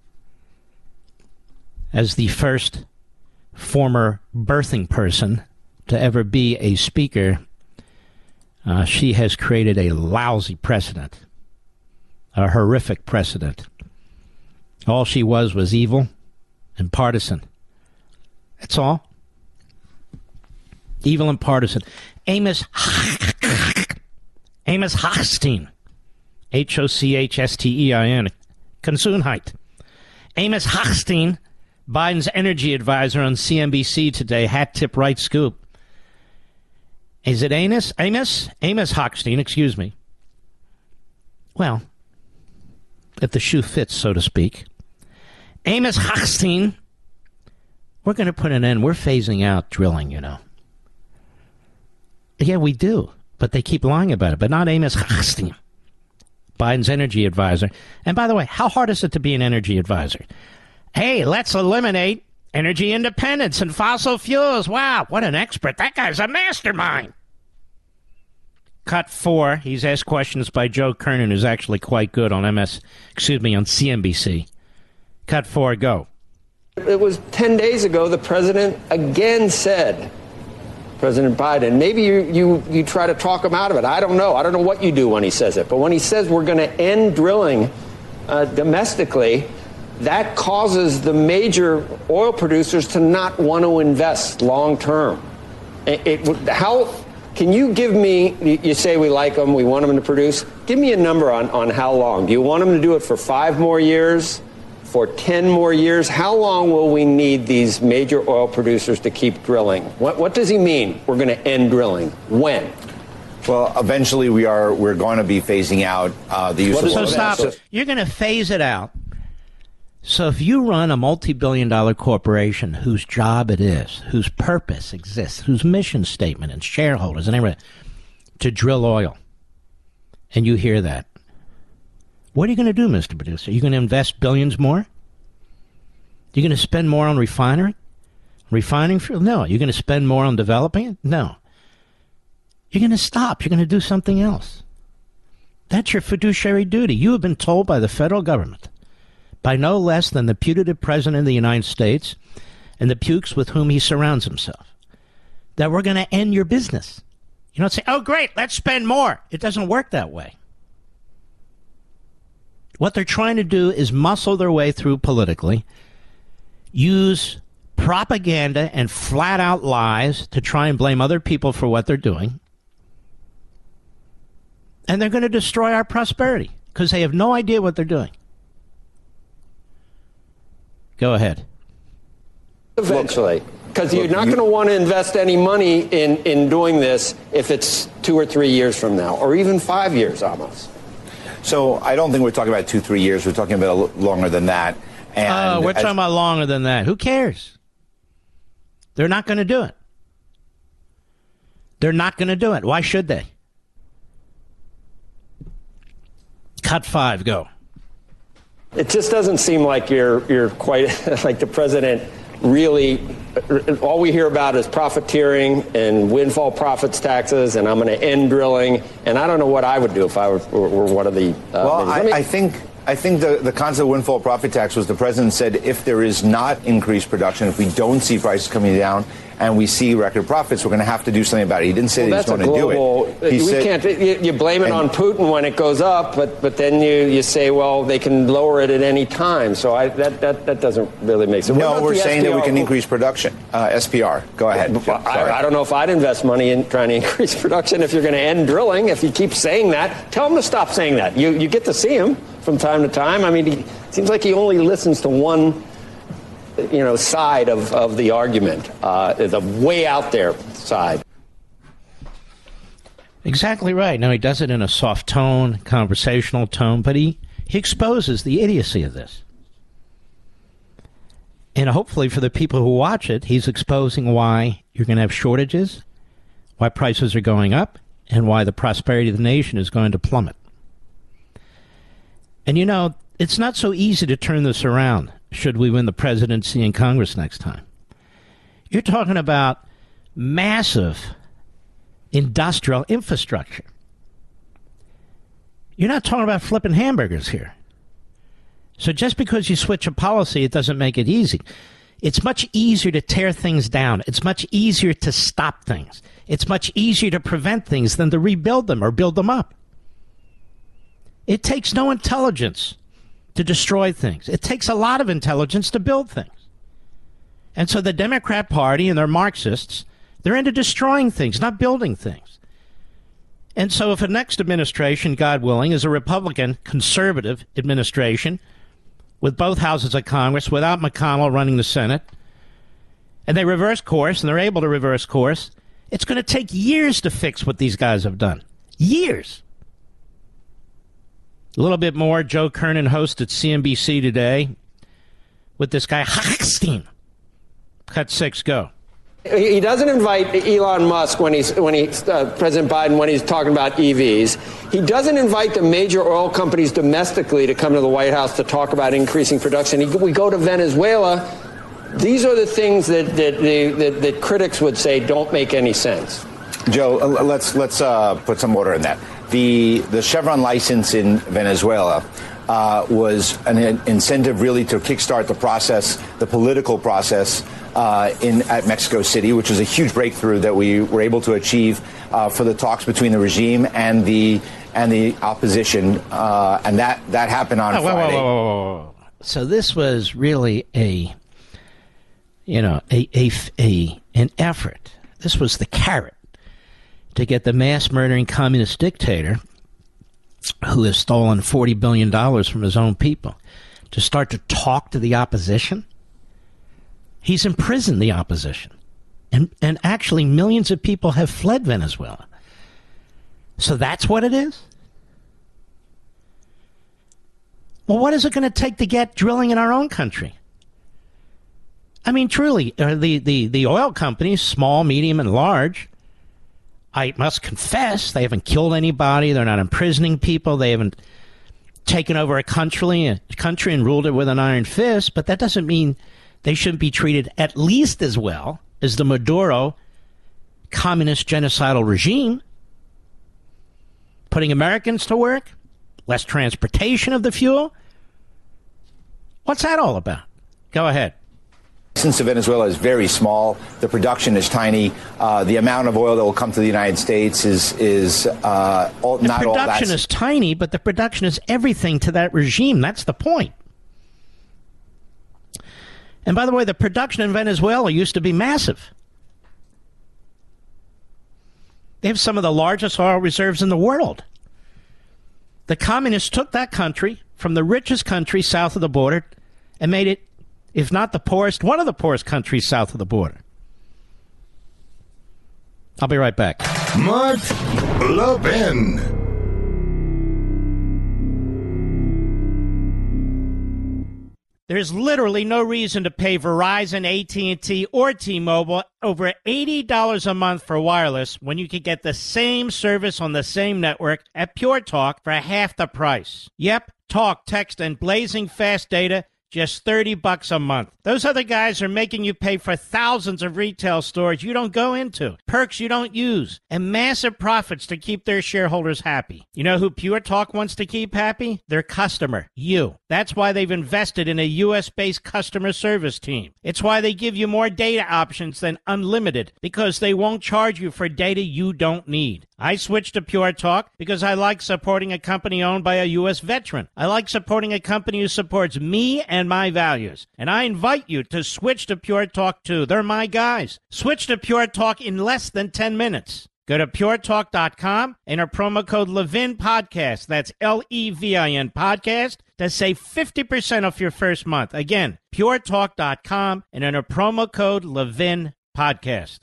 As the first former birthing person to ever be a speaker, she has created a lousy precedent, a horrific precedent. All she was evil and partisan. That's all. Evil and partisan. Amos Hochstein, Hochstein, Gesundheit. Amos Hochstein, Biden's energy advisor on CNBC today, hat tip right scoop. Is it Amos? Amos Hochstein, excuse me. Well, if the shoe fits, so to speak. Amos Hochstein, we're going to put an end. We're phasing out drilling, you know. Yeah, we do. But they keep lying about it. But not Amos Hochstein, Biden's energy advisor. And by the way, how hard is it to be an energy advisor? Hey, let's eliminate energy independence and fossil fuels. Wow, what an expert. That guy's a mastermind. Cut 4. He's asked questions by Joe Kernan, who's actually quite good on CNBC. Cut 4, go. It was 10 days ago the president again said, President Biden, maybe you try to talk him out of it. I don't know. I don't know what you do when he says it. But when he says we're going to end drilling domestically, that causes the major oil producers to not want to invest long term. How can you give me, you say we like them, we want them to produce. Give me a number on how long. Do you want them to do it for 5 more years, for 10 more years? How long will we need these major oil producers to keep drilling? What does he mean we're going to end drilling? When? Well, eventually we're going to be phasing out the use of oil. So stop. You're going to phase it out. So if you run a multi-billion-dollar corporation whose job it is, whose purpose exists, whose mission statement and shareholders and everything, to drill oil, and you hear that, what are you going to do, Mr. Producer? Are you going to invest billions more? You're going to spend more on refining fuel? No. You're going to spend more on developing it? No. You're going to stop. You're going to do something else. That's your fiduciary duty. You have been told by the federal government, by no less than the putative president of the United States and the pukes with whom he surrounds himself, that we're going to end your business. You don't say, oh, great, let's spend more. It doesn't work that way. What they're trying to do is muscle their way through politically, use propaganda and flat-out lies to try and blame other people for what they're doing, and they're going to destroy our prosperity because they have no idea what they're doing. Go ahead. Eventually. Because you're not going to want to invest any money in doing this if it's 2 or 3 years from now, or even 5 years almost. So I don't think we're talking about 2-3 years. We're talking about longer than that. And we're talking about longer than that. Who cares? They're not going to do it. They're not going to do it. Why should they? Cut 5, go. It just doesn't seem like you're quite like the president. Really, all we hear about is profiteering and windfall profits taxes, and I'm going to end drilling. And I don't know what I would do if I were one of the. I think the concept of windfall profit tax was the president said if there is not increased production, if we don't see prices coming down and we see record profits, we're going to have to do something about it. He didn't say that he's going to do it. You blame it on Putin when it goes up, but then you say, well, they can lower it at any time. So that doesn't really make sense. No, we're saying that we can increase production. SPR, go ahead. I don't know if I'd invest money in trying to increase production if you're going to end drilling. If you keep saying that, tell him to stop saying that. You get to see him from time to time. I mean, it seems like he only listens to one side of the argument, the way out there side. Exactly right. Now, he does it in a soft tone, conversational tone, but he exposes the idiocy of this. And hopefully for the people who watch it, he's exposing why you're going to have shortages, why prices are going up, and why the prosperity of the nation is going to plummet. And it's not so easy to turn this around should we win the presidency and Congress next time. You're talking about massive industrial infrastructure. You're not talking about flipping hamburgers here. So just because you switch a policy, it doesn't make it easy. It's much easier to tear things down. It's much easier to stop things. It's much easier to prevent things than to rebuild them or build them up. It takes no intelligence to destroy things. It takes a lot of intelligence to build things. And so the Democrat Party and their Marxists, they're into destroying things, not building things. And so if the next administration, God willing, is a Republican conservative administration with both houses of Congress, without McConnell running the Senate, and they reverse course, and they're able to reverse course, it's going to take years to fix what these guys have done. Years. A little bit more. Joe Kernan hosted CNBC today with this guy, Hochstein. Cut 6, go. He doesn't invite Elon Musk when he's President Biden when he's talking about EVs. He doesn't invite the major oil companies domestically to come to the White House to talk about increasing production. We go to Venezuela. These are the things that critics would say don't make any sense. Joe, let's put some order in that. The Chevron license in Venezuela was an incentive really to kickstart the process, the political process at Mexico City, which was a huge breakthrough that we were able to achieve for the talks between the regime and the opposition, and that happened on Friday. Whoa. So this was really an effort. This was the carrot to get the mass murdering communist dictator who has stolen $40 billion from his own people to start to talk to the opposition. He's imprisoned the opposition. And actually millions of people have fled Venezuela. So that's what it is? Well, what is it going to take to get drilling in our own country? I mean, truly, the oil companies, small, medium, and large, I must confess, they haven't killed anybody. They're not imprisoning people. They haven't taken over a country and ruled it with an iron fist. But that doesn't mean they shouldn't be treated at least as well as the Maduro communist genocidal regime. Putting Americans to work, less transportation of the fuel. What's that all about? Go ahead. Since Venezuela is very small, the production is tiny. The amount of oil that will come to the United States is not all that. The production is tiny, but the production is everything to that regime. That's the point. And by the way, the production in Venezuela used to be massive. They have some of the largest oil reserves in the world. The communists took that country from the richest country south of the border and made it, if not the poorest, one of the poorest countries south of the border. I'll be right back. Mark Levin. There's literally no reason to pay Verizon, AT&T, or T-Mobile over $80 a month for wireless when you can get the same service on the same network at Pure Talk for half the price. Yep, talk, text, and blazing fast data, just $30 a month. Those other guys are making you pay for thousands of retail stores you don't go into, perks you don't use, and massive profits to keep their shareholders happy. You know who Pure Talk wants to keep happy? Their customer, you. That's why they've invested in a U.S.-based customer service team. It's why they give you more data options than unlimited, because they won't charge you for data you don't need. I switched to Pure Talk because I like supporting a company owned by a U.S. veteran. I like supporting a company who supports me and my values. And I invite you to switch to Pure Talk too. They're my guys. Switch to Pure Talk in less than 10 minutes. Go to puretalk.com and enter promo code Levin Podcast. That's Levin Podcast to save 50% off your first month. Again, puretalk.com and enter promo code Levin Podcast.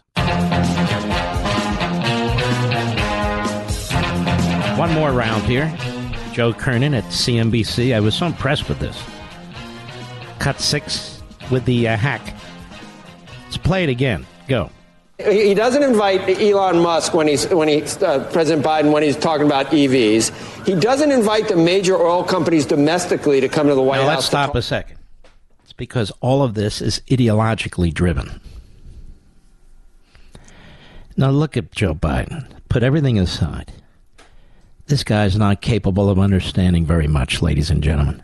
One more round here. Joe Kernan at CNBC. I was so impressed with this. Cut 6 with the hack. Let's play it again. Go. He doesn't invite Elon Musk when he's President Biden when he's talking about EVs. He doesn't invite the major oil companies domestically to come to the White House. Let's stop a second. It's because all of this is ideologically driven. Now look at Joe Biden. Put everything aside. This guy's not capable of understanding very much, ladies and gentlemen.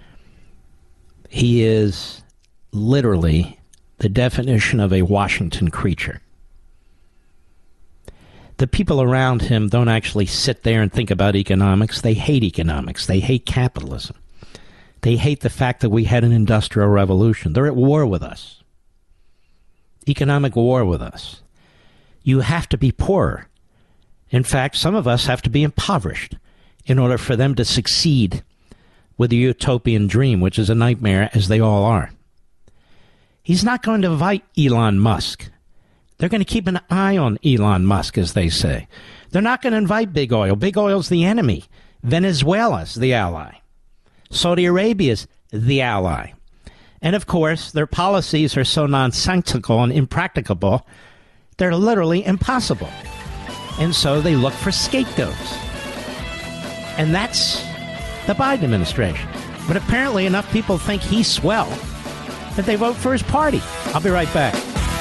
He is literally the definition of a Washington creature. The people around him don't actually sit there and think about economics. They hate economics. They hate capitalism. They hate the fact that we had an industrial revolution. They're at war with us. Economic war with us. You have to be poorer. In fact, some of us have to be impoverished in order for them to succeed with the utopian dream, which is a nightmare, as they all are. He's not going to invite Elon Musk. They're going to keep an eye on Elon Musk, as they say. They're not going to invite Big Oil. Big Oil's the enemy. Venezuela's the ally. Saudi Arabia's the ally. And, of course, their policies are so nonsensical and impracticable, they're literally impossible. And so they look for scapegoats. And that's the Biden administration. But apparently enough people think he's swell that they vote for his party. I'll be right back.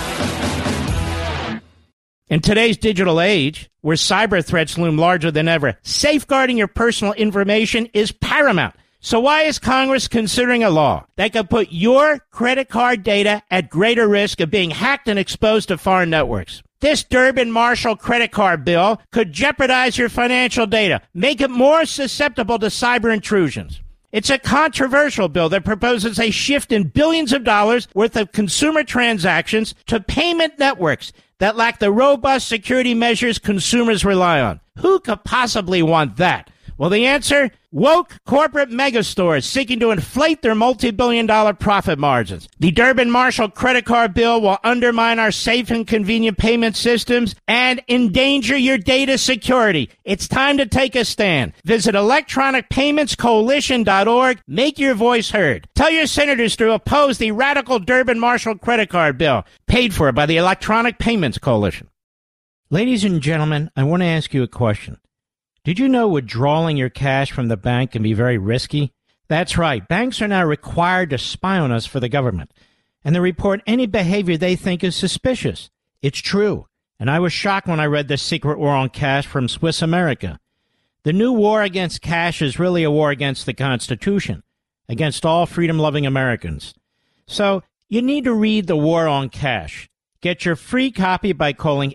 In today's digital age, where cyber threats loom larger than ever, safeguarding your personal information is paramount. So why is Congress considering a law that could put your credit card data at greater risk of being hacked and exposed to foreign networks? This Durbin-Marshall credit card bill could jeopardize your financial data, make it more susceptible to cyber intrusions. It's a controversial bill that proposes a shift in billions of dollars worth of consumer transactions to payment networks that lack the robust security measures consumers rely on. Who could possibly want that? Well, the answer? Woke corporate megastores seeking to inflate their multi-billion-dollar profit margins. The Durbin-Marshall credit card bill will undermine our safe and convenient payment systems and endanger your data security. It's time to take a stand. Visit electronicpaymentscoalition.org. Make your voice heard. Tell your senators to oppose the radical Durbin-Marshall credit card bill, paid for by the Electronic Payments Coalition. Ladies and gentlemen, I want to ask you a question. Did you know withdrawing your cash from the bank can be very risky? That's right. Banks are now required to spy on us for the government, and they report any behavior they think is suspicious. It's true, and I was shocked when I read The Secret War on Cash from Swiss America. The new war against cash is really a war against the Constitution, against all freedom-loving Americans. So you need to read The War on Cash. Get your free copy by calling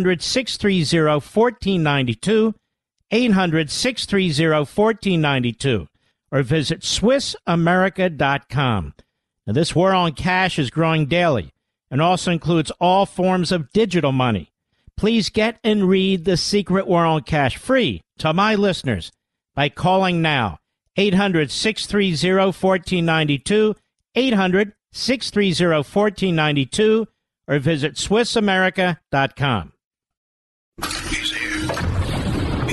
800-630-1492, 800-630-1492, or visit SwissAmerica.com. Now, this war on cash is growing daily and also includes all forms of digital money. Please get and read The Secret War on Cash free to my listeners by calling now, 800-630-1492, 800-630-1492, or visit SwissAmerica.com.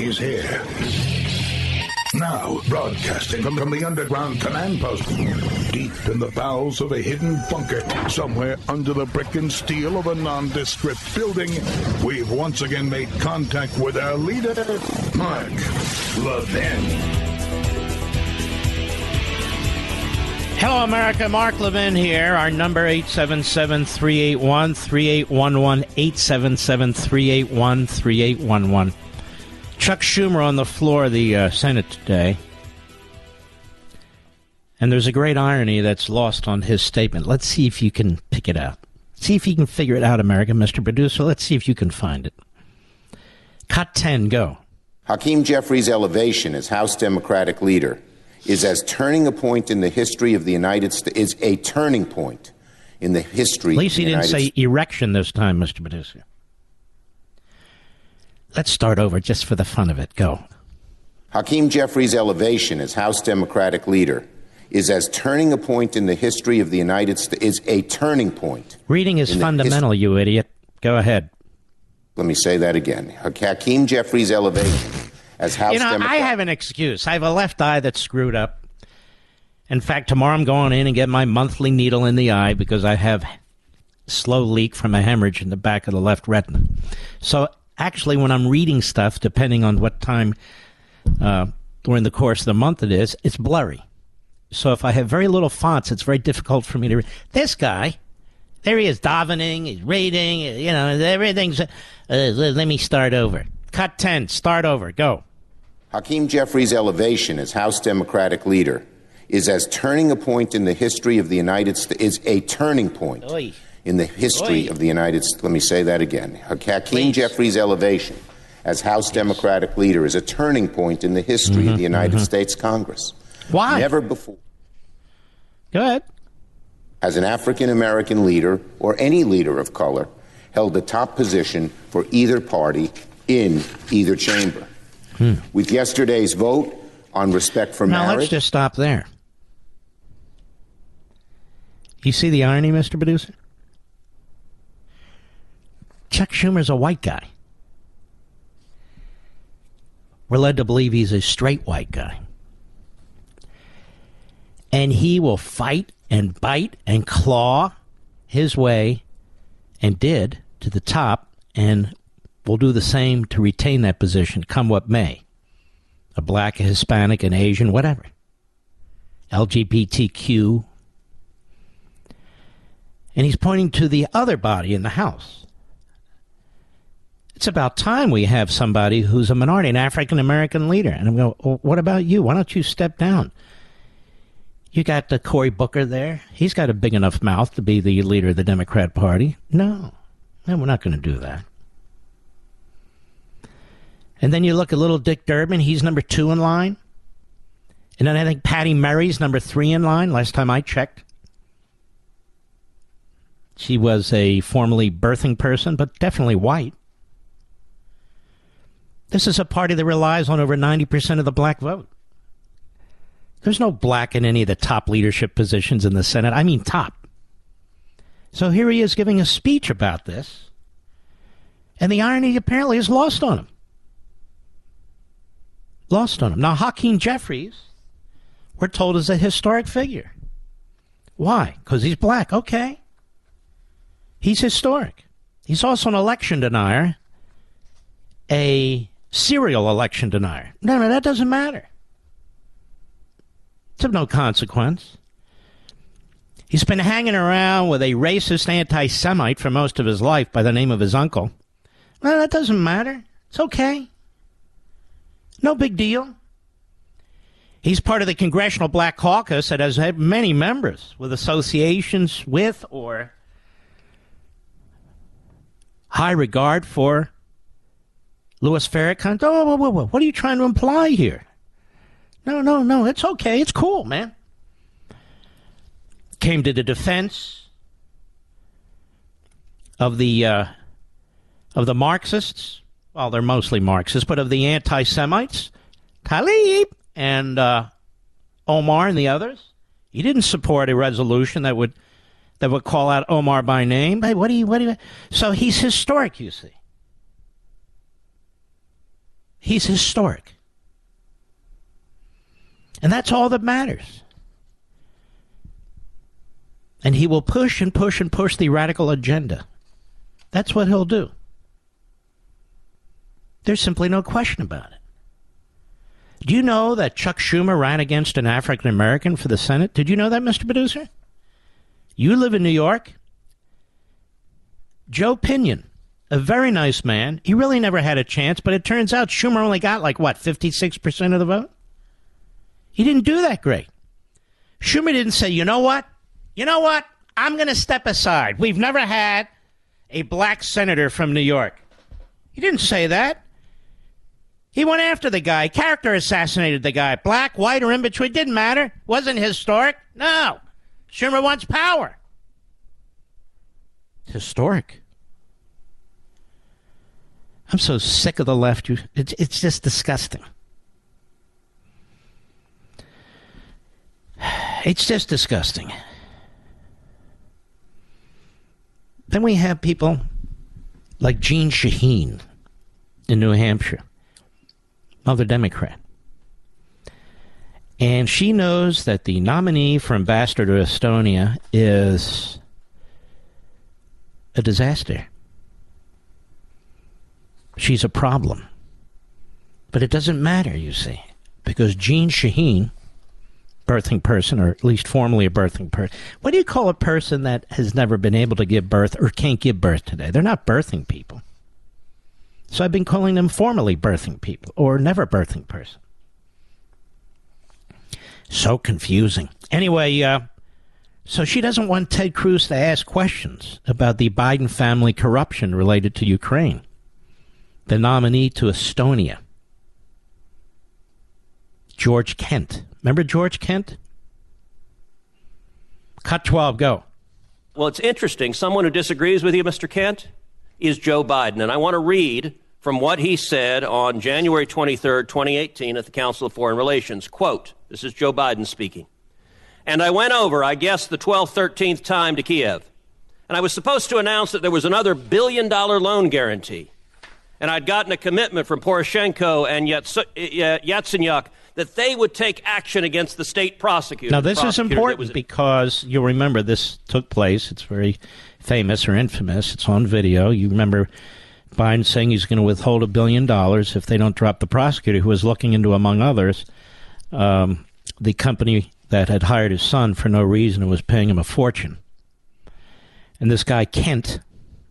is here. Now, broadcasting from the underground command post, deep in the bowels of a hidden bunker, somewhere under the brick and steel of a nondescript building, we've once again made contact with our leader, Mark Levin. Hello, America. Mark Levin here. Our number, 877-381-3811, 877-381-3811. Chuck Schumer on the floor of the Senate today. And there's a great irony that's lost on his statement. Let's see if you can pick it out. See if you can figure it out, America, Mr. Producer. Let's see if you can find it. Cut 10, go. Hakeem Jeffries' elevation as House Democratic leader is as turning a point in the history of the United States, is a turning point in the history of the United States. At least he didn't say erection this time, Mr. Producer. Let's start over just for the fun of it. Go. Hakeem Jeffries' elevation as House Democratic leader is as turning a point in the history of the United States, is a turning point. Reading is fundamental, you idiot. Go ahead. Let me say that again. Hakeem Jeffries' elevation as House Democratic... I have an excuse. I have a left eye that's screwed up. In fact, tomorrow I'm going in and get my monthly needle in the eye because I have slow leak from a hemorrhage in the back of the left retina. So actually, when I'm reading stuff, depending on what time during the course of the month it is, it's blurry. So if I have very little fonts, it's very difficult for me to read. This guy, there he is, davening, he's reading, everything's... let me start over. Cut 10, start over, go. Hakeem Jeffries' elevation as House Democratic leader is as turning a point in the history of the United States, is a turning point in the history of the United States. Let me say that again. Hakeem Jeffries' elevation as House Democratic leader is a turning point in the history of the United States Congress. Why? Never before. Go ahead. As an African-American leader or any leader of color held the top position for either party in either chamber. With yesterday's vote on respect for marriage... Now, let's just stop there. You see the irony, Mr. Producer? Chuck Schumer's a white guy. We're led to believe he's a straight white guy. And he will fight and bite and claw his way, and did, to the top, and will do the same to retain that position, come what may. A black, a Hispanic, an Asian, whatever. LGBTQ. And he's pointing to the other body in the House. It's about time we have somebody who's a minority, an African-American leader. And I'm going, well, what about you? Why don't you step down? You got the Cory Booker there. He's got a big enough mouth to be the leader of the Democrat Party. No, we're not going to do that. And then you look at little Dick Durbin. He's number 2 in line. And then I think Patty Murray's number 3 in line, last time I checked. She was a formerly birthing person, but definitely white. This is a party that relies on over 90% of the black vote. There's no black in any of the top leadership positions in the Senate. I mean top. So here he is giving a speech about this. And the irony apparently is lost on him. Lost on him. Now, Hakeem Jeffries, we're told, is a historic figure. Why? Because he's black. Okay. He's historic. He's also an election denier, a serial election denier. No, that doesn't matter. It's of no consequence. He's been hanging around with a racist anti-Semite for most of his life by the name of his uncle. No, that doesn't matter. It's okay. No big deal. He's part of the Congressional Black Caucus that has had many members with associations with or high regard for Louis Farrakhan. Oh, whoa. What are you trying to imply here? No. It's okay. It's cool, man. Came to the defense of the Marxists. Well, they're mostly Marxists, but of the anti-Semites, Tlaib and Omar and the others. He didn't support a resolution that would call out Omar by name. Hey, what do you? So he's historic, you see. He's historic. And that's all that matters. And he will push and push and push the radical agenda. That's what he'll do. There's simply no question about it. Do you know that Chuck Schumer ran against an African American for the Senate? Did you know that, Mr. Producer? You live in New York. Joe Pinion, a very nice man. He really never had a chance, but it turns out Schumer only got 56% of the vote? He didn't do that great. Schumer didn't say, you know what? I'm going to step aside. We've never had a black senator from New York. He didn't say that. He went after the guy, character assassinated the guy. Black, white, or in between, didn't matter. Wasn't historic. No. Schumer wants power. Historic. I'm so sick of the left. It's just disgusting. It's just disgusting. Then we have people like Jeanne Shaheen in New Hampshire, another Democrat. And she knows that the nominee for ambassador to Estonia is a disaster. She's a problem. But it doesn't matter, you see, because Jeanne Shaheen, birthing person, or at least formerly a birthing person. What do you call a person that has never been able to give birth or can't give birth today? They're not birthing people. So I've been calling them formerly birthing people or never birthing person. So confusing. Anyway, so she doesn't want Ted Cruz to ask questions about the Biden family corruption related to Ukraine. The nominee to Estonia, George Kent. Remember George Kent? Cut 12, go. Well, it's interesting. Someone who disagrees with you, Mr. Kent, is Joe Biden. And I want to read from what he said on January 23rd, 2018 at the Council of Foreign Relations. Quote, this is Joe Biden speaking. And I went over, I guess, the 12th, 13th time to Kiev. And I was supposed to announce that there was another $1 billion loan guarantee. And I'd gotten a commitment from Poroshenko and Yatsenyuk that they would take action against the state prosecutor. Now, this is important because you'll remember this took place. It's very famous or infamous. It's on video. You remember Biden saying he's going to withhold $1 billion if they don't drop the prosecutor who was looking into, among others, the company that had hired his son for no reason and was paying him a fortune. And this guy, Kent,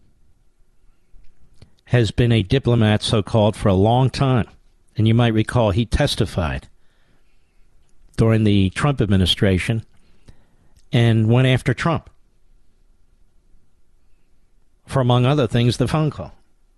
has been a diplomat, so-called, for a long time. And you might recall he testified during the Trump administration and went after Trump for, among other things, the phone call.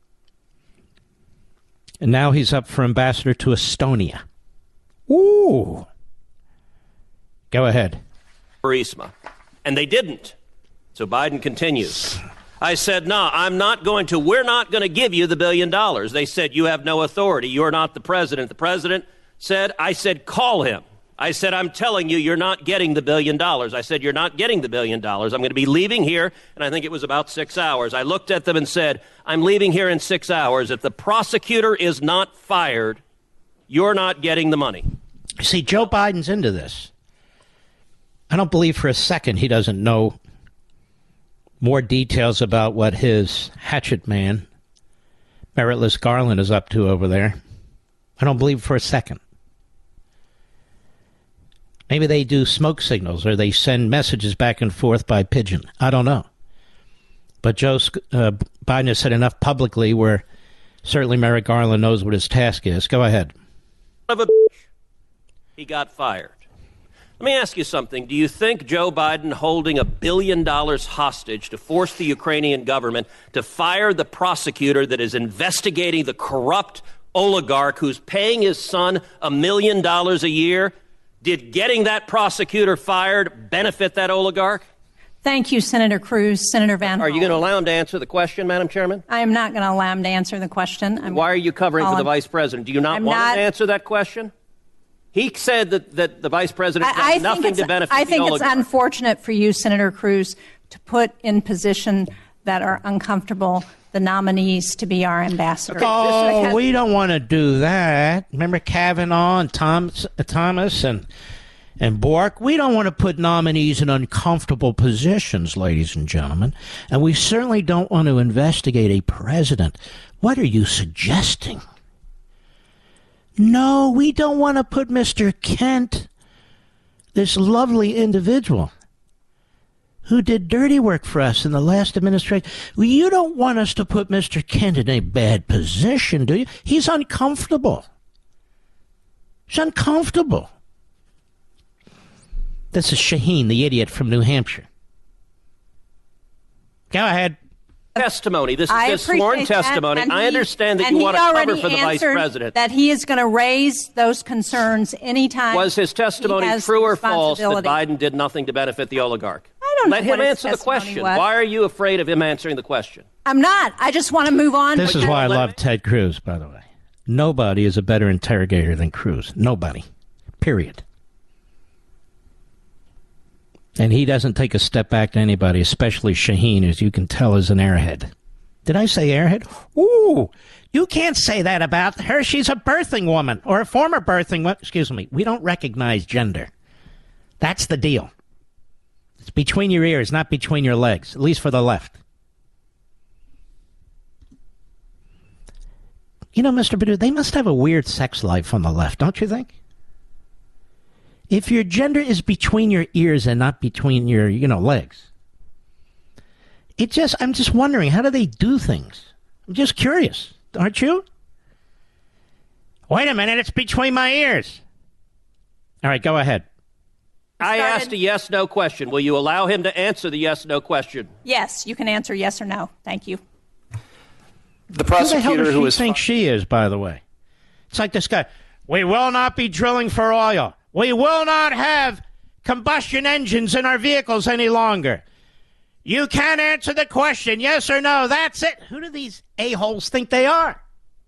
And now he's up for ambassador to Estonia. Ooh. Go ahead. Burisma. And they didn't. So Biden continues. I said, no, we're not going to give you the $1 billion. They said, you have no authority. You're not the president. The president said, call him. I said, I'm telling you, you're not getting the $1 billion. I said, you're not getting the $1 billion. I'm going to be leaving here. And I think it was about 6 hours. I looked at them and said, I'm leaving here in 6 hours. If the prosecutor is not fired, you're not getting the money. See, Joe Biden's into this. I don't believe for a second he doesn't know more details about what his hatchet man, Meritless Garland, is up to over there. I don't believe for a second. Maybe they do smoke signals or they send messages back and forth by pigeon. I don't know. But Joe Biden has said enough publicly where certainly Merrick Garland knows what his task is. Go ahead. He got fired. Let me ask you something. Do you think Joe Biden holding $1 billion hostage to force the Ukrainian government to fire the prosecutor that is investigating the corrupt oligarch who's paying his son $1 million a year, did getting that prosecutor fired benefit that oligarch? Thank you, Senator Cruz. Senator Van Hollen. Are you going to allow him to answer the question, Madam Chairman? I am not going to allow him to answer the question. Why are you covering for the Vice President? Do you not want him to answer that question? He said that the Vice President got nothing to benefit the oligarch. I think it's unfortunate for you, Senator Cruz, to put in position that are uncomfortable the nominees to be our ambassadors. Oh, we don't want to do that. Remember Kavanaugh and Thomas and Bork? We don't want to put nominees in uncomfortable positions, ladies and gentlemen. And we certainly don't want to investigate a president. What are you suggesting? No, we don't want to put Mr. Kent, this lovely individual who did dirty work for us in the last administration. You don't want us to put Mr. Kent in a bad position, do you? He's uncomfortable. He's uncomfortable. This is Shaheen, the idiot from New Hampshire. Go ahead. Testimony. This is sworn testimony. I understand that you want to cover for the vice president. That he is going to raise those concerns anytime. Was his testimony true or false that Biden did nothing to benefit the oligarch? I don't know. Let him answer the question. Why are you afraid of him answering the question? I'm not. I just want to move on. This is why I love Ted Cruz, by the way. Nobody is a better interrogator than Cruz. Nobody. Period. And he doesn't take a step back to anybody, especially Shaheen, as you can tell is an airhead. Did I say airhead? Ooh, you can't say that about her. She's a birthing woman, or a former birthing woman. Excuse me. We don't recognize gender. That's the deal. It's between your ears, not between your legs, at least for the left. You know, Mr. Badu, they must have a weird sex life on the left, don't you think? If your gender is between your ears and not between your, legs. I'm just wondering, how do they do things? I'm just curious, aren't you? Wait a minute, it's between my ears. All right, go ahead. I asked a yes-no question. Will you allow him to answer the yes-no question? Yes, you can answer yes or no. Thank you. The prosecutor who is... Who thinks she is, by the way? It's like this guy. We will not be drilling for oil. We will not have combustion engines in our vehicles any longer. You can't answer the question, yes or no. That's it. Who do these a-holes think they are?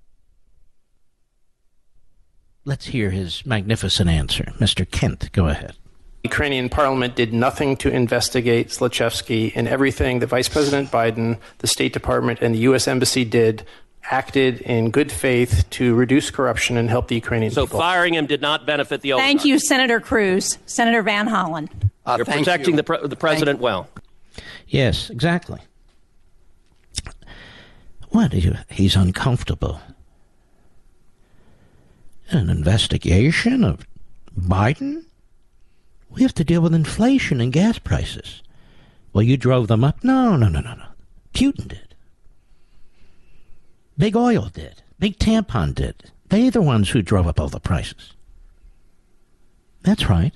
Let's hear his magnificent answer. Mr. Kent, go ahead. Ukrainian parliament did nothing to investigate Zlochevsky, and everything that Vice President Biden, the State Department, and the U.S. Embassy did acted in good faith to reduce corruption and help the Ukrainian people. So firing him did not benefit the oligarch. Thank you, Senator Cruz. Senator Van Hollen. You're protecting the president well. Yes, exactly. What? He's uncomfortable. An investigation of Biden? We have to deal with inflation and gas prices. Well, you drove them up? No. Putin did. Big Oil did. Big Tampon did. They're the ones who drove up all the prices. That's right.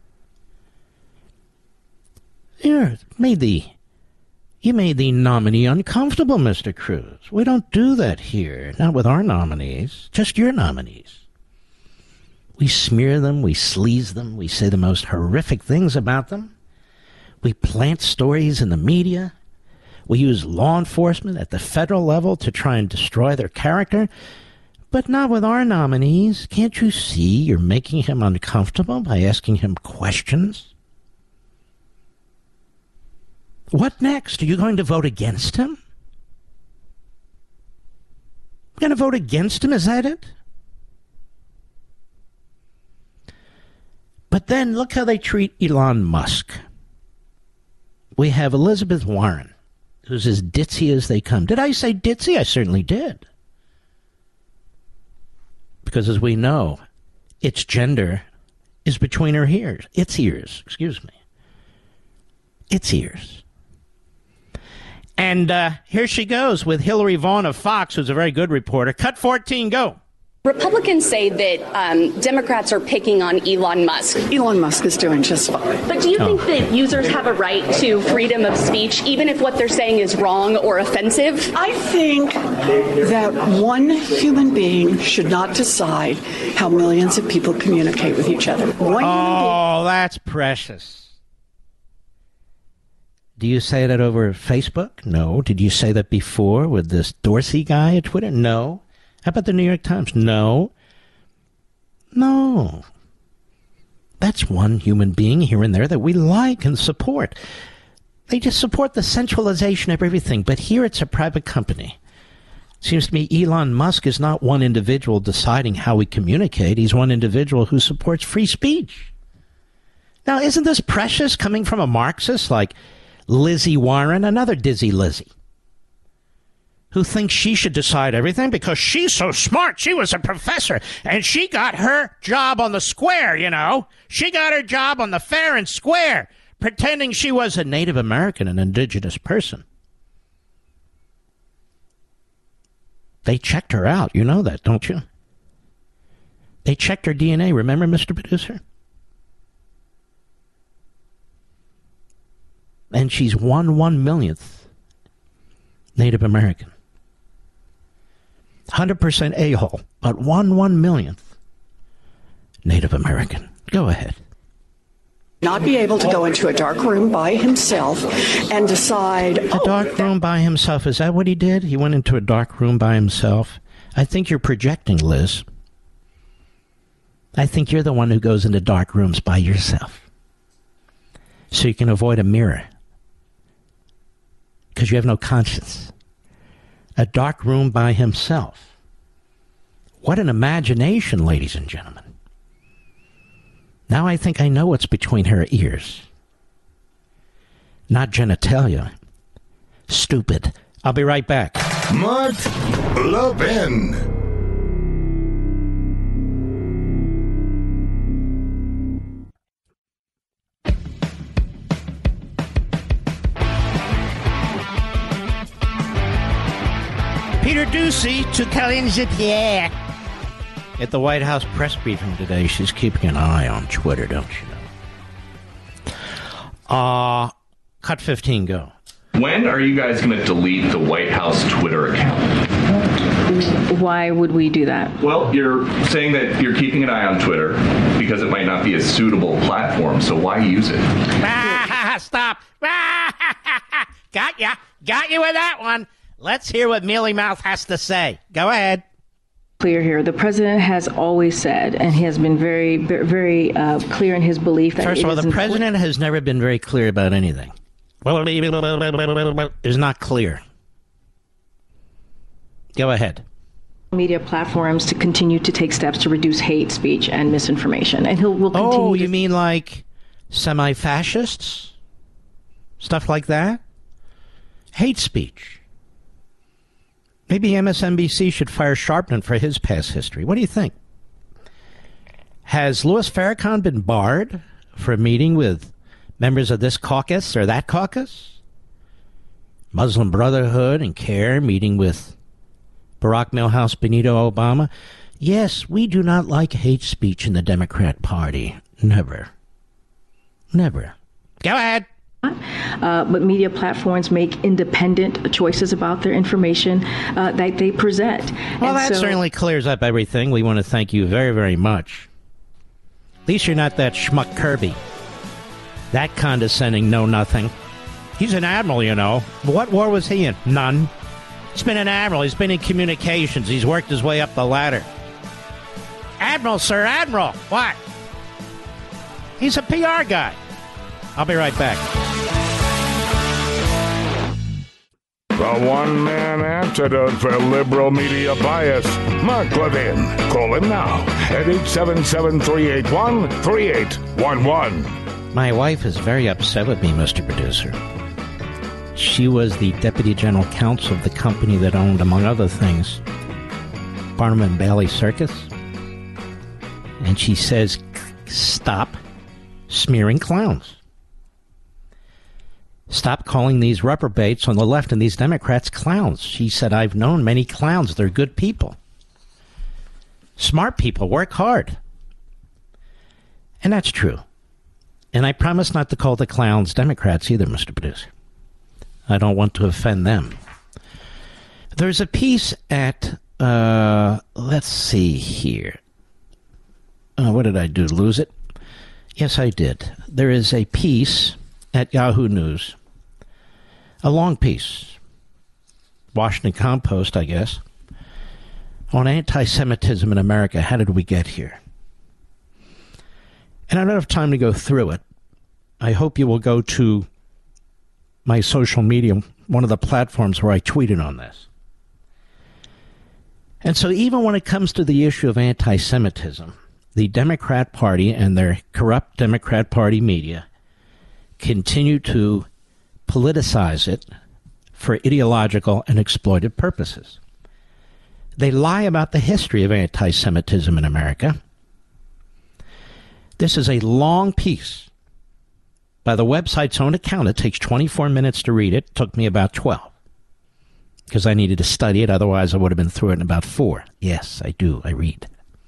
You made the nominee uncomfortable, Mr. Cruz. We don't do that here. Not with our nominees. Just your nominees. We smear them. We sleaze them. We say the most horrific things about them. We plant stories in the media. We use law enforcement at the federal level to try and destroy their character, but not with our nominees. Can't you see you're making him uncomfortable by asking him questions? What next? Are you going to vote against him? You're going to vote against him? Is that it? But then look how they treat Elon Musk. We have Elizabeth Warren, who's as ditzy as they come. Did I say ditzy? I certainly did. Because as we know, its gender is between her ears. Its ears. And here she goes with Hillary Vaughn of Fox, who's a very good reporter. Cut 14, go. Republicans say that Democrats are picking on Elon Musk. Elon Musk is doing just fine. But do you think that users have a right to freedom of speech, even if what they're saying is wrong or offensive? I think that one human being should not decide how millions of people communicate with each other. That's precious. Do you say that over Facebook? No. Did you say that before with this Dorsey guy at Twitter? No. How about the New York Times? No. That's one human being here and there that we like and support. They just support the centralization of everything. But here it's a private company. It seems to me Elon Musk is not one individual deciding how we communicate. He's one individual who supports free speech. Now, isn't this precious coming from a Marxist like Lizzie Warren, another dizzy Lizzie, who thinks she should decide everything because she's so smart. She was a professor, and she got her job on the square, you know. She got her job on the fair and square, pretending she was a Native American, an indigenous person. They checked her out. You know that, don't you? They checked her DNA. Remember, Mr. Producer? And she's 1/1,000,000th Native American. 100% a-hole, but 1/1,000,000th Native American. Go ahead. Not be able to go into a dark room by himself and decide... A dark room by himself, is that what he did? He went into a dark room by himself? I think you're projecting, Liz. I think you're the one who goes into dark rooms by yourself. So you can avoid a mirror. Because you have no conscience. A dark room by himself. What an imagination, ladies and gentlemen. Now I think I know what's between her ears. Not genitalia. Stupid. I'll be right back. Mark Levin. Peter Doocy to Colin Jean-Pierre. At the White House press briefing today, she's keeping an eye on Twitter, don't you know? Cut 15, go. When are you guys going to delete the White House Twitter account? Why would we do that? Well, you're saying that you're keeping an eye on Twitter because it might not be a suitable platform, so why use it? Stop. Got ya. Got you with that one. Let's hear what Mealy Mouth has to say. Go ahead. Clear here. The president has always said, and he has been very, very clear in his belief that... First of all, the president has never been very clear about anything. Is not clear. Go ahead. Media platforms to continue to take steps to reduce hate speech and misinformation, and will continue. Oh, you mean like semi-fascists? Stuff like that? Hate speech. Maybe MSNBC should fire Sharpton for his past history. What do you think? Has Louis Farrakhan been barred for a meeting with members of this caucus or that caucus? Muslim Brotherhood and CARE meeting with Barack Milhouse Benito Obama? Yes, we do not like hate speech in the Democrat Party. Never. Never. Go ahead. But media platforms make independent choices about their information that they present. Well, that certainly clears up everything. We want to thank you very, very much. At least you're not that schmuck Kirby. That condescending know-nothing. He's an admiral, you know. What war was he in? None. He's been an admiral. He's been in communications. He's worked his way up the ladder. Admiral, sir, Admiral. What? He's a PR guy. I'll be right back. The one-man antidote for liberal media bias. Mark Levin. Call him now at 877-381-3811. My wife is very upset with me, Mr. Producer. She was the deputy general counsel of the company that owned, among other things, Barnum and Bailey Circus. And she says, stop smearing clowns. Stop calling these reprobates on the left and these Democrats clowns. She said, I've known many clowns. They're good people. Smart people work hard. And that's true. And I promise not to call the clowns Democrats either, Mr. Producer. I don't want to offend them. There's a piece at, let's see here. What did I do? Lose it? Yes, I did. There is a piece at Yahoo News. A long piece. Washington Compost, I guess. On anti-Semitism in America. How did we get here? And I don't have time to go through it. I hope you will go to my social media, one of the platforms where I tweeted on this. And so even when it comes to the issue of anti-Semitism, the Democrat Party and their corrupt Democrat Party media continue to politicize it for ideological and exploitive purposes. They lie about the history of anti-Semitism in America. This is a long piece. By the website's own account, it takes 24 minutes to read it. It took me about 12 because I needed to study it. Otherwise, I would have been through it in about 4. Yes, I do. I read.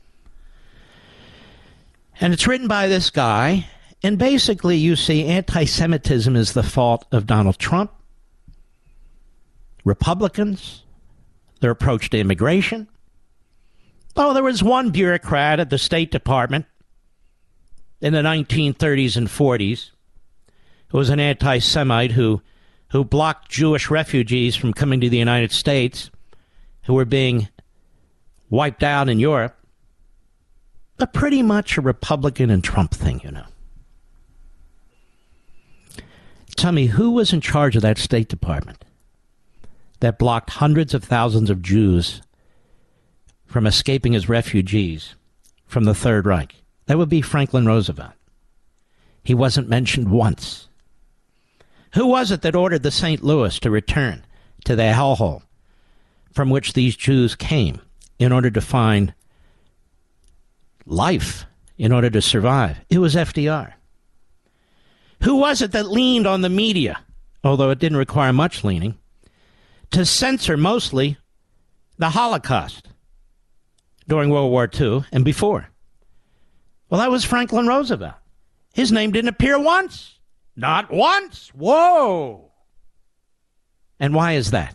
And it's written by this guy. And basically, you see, anti-Semitism is the fault of Donald Trump, Republicans, their approach to immigration. Oh, there was one bureaucrat at the State Department in the 1930s and 40s who was an anti-Semite who blocked Jewish refugees from coming to the United States who were being wiped out in Europe. But pretty much a Republican and Trump thing, you know. Tell me, who was in charge of that State Department that blocked hundreds of thousands of Jews from escaping as refugees from the Third Reich? That would be Franklin Roosevelt. He wasn't mentioned once. Who was it that ordered the St. Louis to return to the hellhole from which these Jews came in order to find life, in order to survive? It was FDR. Who was it that leaned on the media, although it didn't require much leaning, to censor mostly the Holocaust during World War II and before? Well, that was Franklin Roosevelt. His name didn't appear once. Not once. Whoa. And why is that?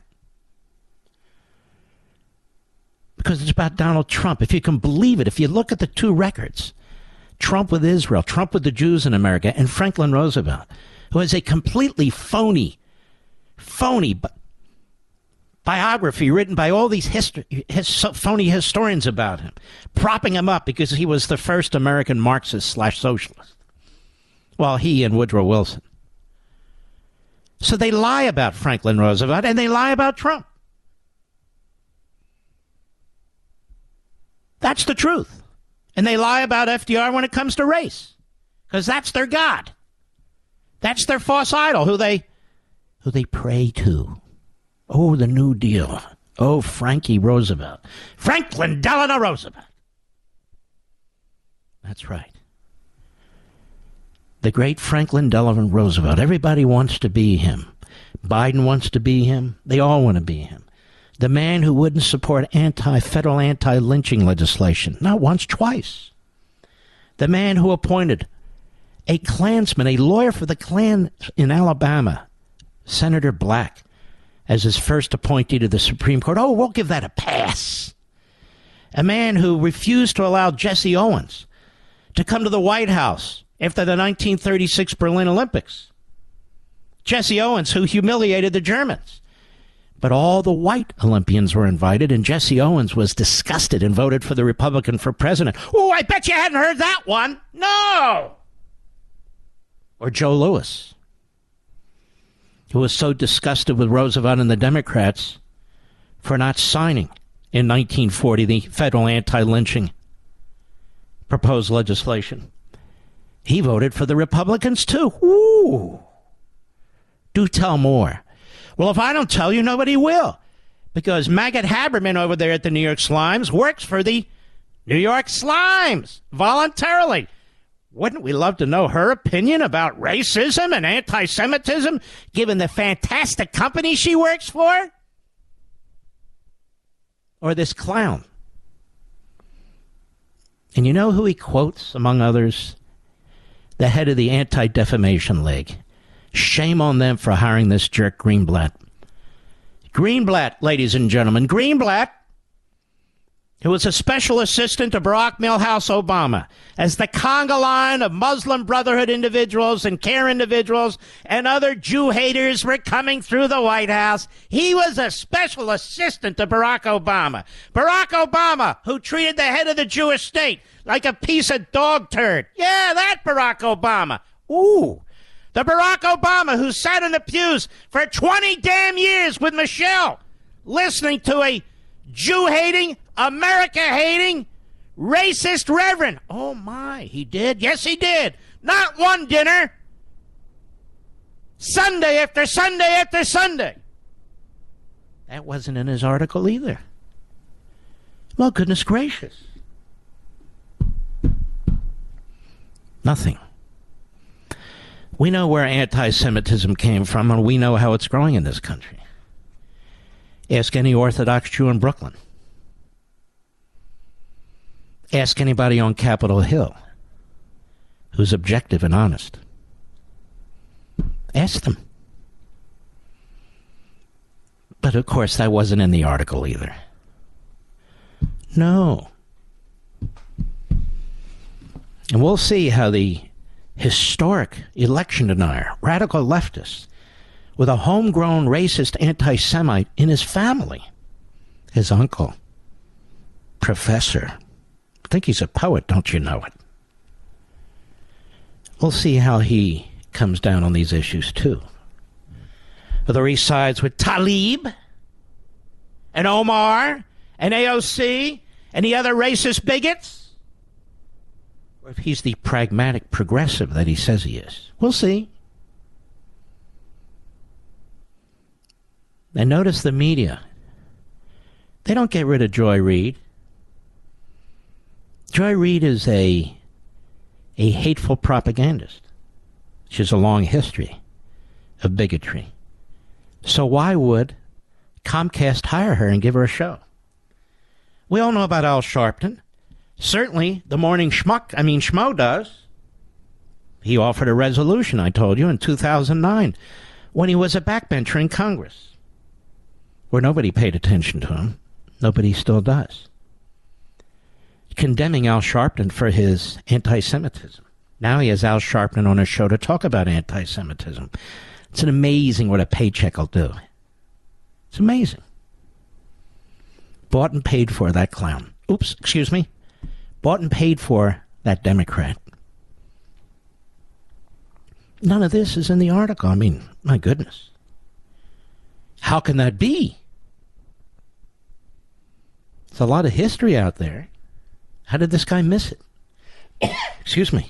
Because it's about Donald Trump. If you can believe it, if you look at the two records, Trump with Israel, Trump with the Jews in America, and Franklin Roosevelt, who has a completely phony biography written by all these phony historians about him, propping him up because he was the first American Marxist/socialist. Well, he and Woodrow Wilson. So they lie about Franklin Roosevelt and they lie about Trump. That's the truth. And they lie about FDR when it comes to race, because that's their God. That's their false idol who they pray to. Oh, the New Deal. Oh, Frankie Roosevelt. Franklin Delano Roosevelt. That's right. The great Franklin Delano Roosevelt. Everybody wants to be him. Biden wants to be him. They all want to be him. The man who wouldn't support federal anti-lynching legislation. Not once, twice. The man who appointed a Klansman, a lawyer for the Klan in Alabama, Senator Black, as his first appointee to the Supreme Court. Oh, we'll give that a pass. A man who refused to allow Jesse Owens to come to the White House after the 1936 Berlin Olympics. Jesse Owens, who humiliated the Germans. But all the white Olympians were invited, and Jesse Owens was disgusted and voted for the Republican for president. Oh, I bet you hadn't heard that one. No! Or Joe Louis, who was so disgusted with Roosevelt and the Democrats for not signing in 1940 the federal anti-lynching proposed legislation. He voted for the Republicans, too. Ooh. Do tell more. Well, if I don't tell you, nobody will. Because Maggot Haberman over there at the New York Slimes works for the New York Slimes voluntarily. Wouldn't we love to know her opinion about racism and anti-Semitism, given the fantastic company she works for? Or this clown? And you know who he quotes, among others? The head of the Anti-Defamation League. Shame on them for hiring this jerk Greenblatt. Greenblatt, ladies and gentlemen. Greenblatt, who was a special assistant to Barack Milhouse Obama, as the conga line of Muslim Brotherhood individuals and care individuals and other Jew haters were coming through the White House. He was a special assistant to Barack Obama. Barack Obama, who treated the head of the Jewish state like a piece of dog turd. Yeah, that Barack Obama. Ooh. The Barack Obama who sat in the pews for 20 damn years with Michelle, listening to a Jew-hating, America-hating, racist reverend. Oh, my, he did? Yes, he did. Not one dinner. Sunday after Sunday after Sunday. That wasn't in his article either. Well, goodness gracious. Nothing. We know where anti-Semitism came from, and we know how it's growing in this country. Ask any Orthodox Jew in Brooklyn. Ask anybody on Capitol Hill who's objective and honest. Ask them. But, of course, that wasn't in the article either. No. And we'll see how the historic election denier, radical leftist, with a homegrown racist anti-Semite in his family, his uncle, professor, I think he's a poet, don't you know it? We'll see how he comes down on these issues, too. Whether he sides with Tlaib and Omar and AOC and the other racist bigots, or if he's the pragmatic progressive that he says he is. We'll see. And notice the media. They don't get rid of Joy Reid. Joy Reid is a hateful propagandist. She has a long history of bigotry. So why would Comcast hire her and give her a show? We all know about Al Sharpton. Certainly, the Morning Schmo does. He offered a resolution, I told you, in 2009 when he was a backbencher in Congress, where nobody paid attention to him. Nobody still does. Condemning Al Sharpton for his anti-Semitism. Now he has Al Sharpton on his show to talk about anti-Semitism. It's amazing what a paycheck will do. It's amazing. Bought and paid for, that clown. Oops, excuse me. Bought and paid for, that Democrat. None of this is in the article. I mean, my goodness. How can that be? There's a lot of history out there. How did this guy miss it? Excuse me.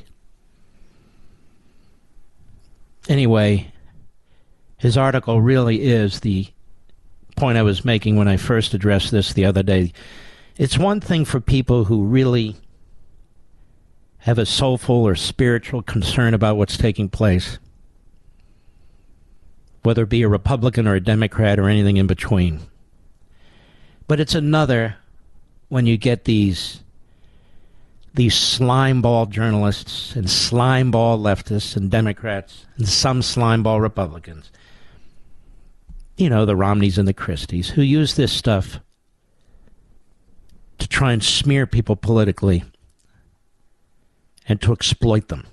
Anyway, his article really is the point I was making when I first addressed this the other day. It's one thing for people who really have a soulful or spiritual concern about what's taking place, whether it be a Republican or a Democrat or anything in between. But it's another when you get these slimeball journalists and slimeball leftists and Democrats and some slimeball Republicans, you know, the Romneys and the Christies, who use this stuff to try and smear people politically and to exploit them.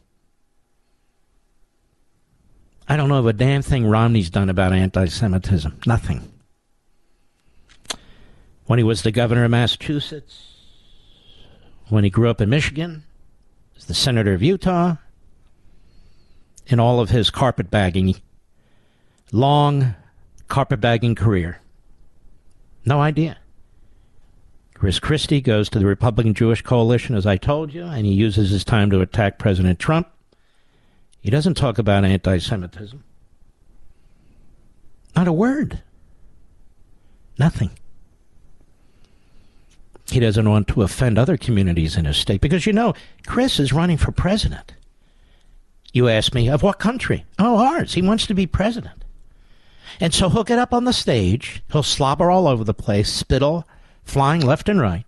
I don't know of a damn thing Romney's done about anti-Semitism. Nothing. When he was the governor of Massachusetts, when he grew up in Michigan, as the senator of Utah, in all of his long carpetbagging career. No idea. Chris Christie goes to the Republican Jewish Coalition, as I told you, and he uses his time to attack President Trump. He doesn't talk about anti-Semitism. Not a word. Nothing. He doesn't want to offend other communities in his state because, you know, Chris is running for president. You ask me, of what country? Oh, ours. He wants to be president. And so he'll get up on the stage, he'll slobber all over the place, spittle, flying left and right.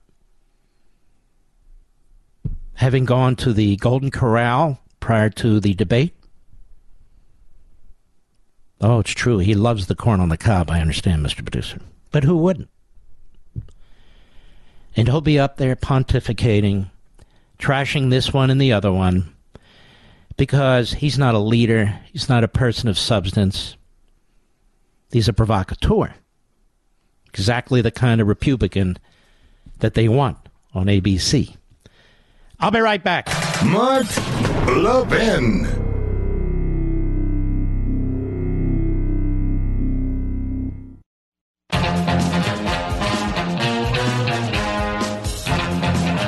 Having gone to the Golden Corral prior to the debate. Oh, it's true. He loves the corn on the cob, I understand, Mr. Producer. But who wouldn't? And he'll be up there pontificating, trashing this one and the other one, because he's not a leader. He's not a person of substance. He's a provocateur. Exactly the kind of Republican that they want on ABC. I'll be right back. Mark Levin.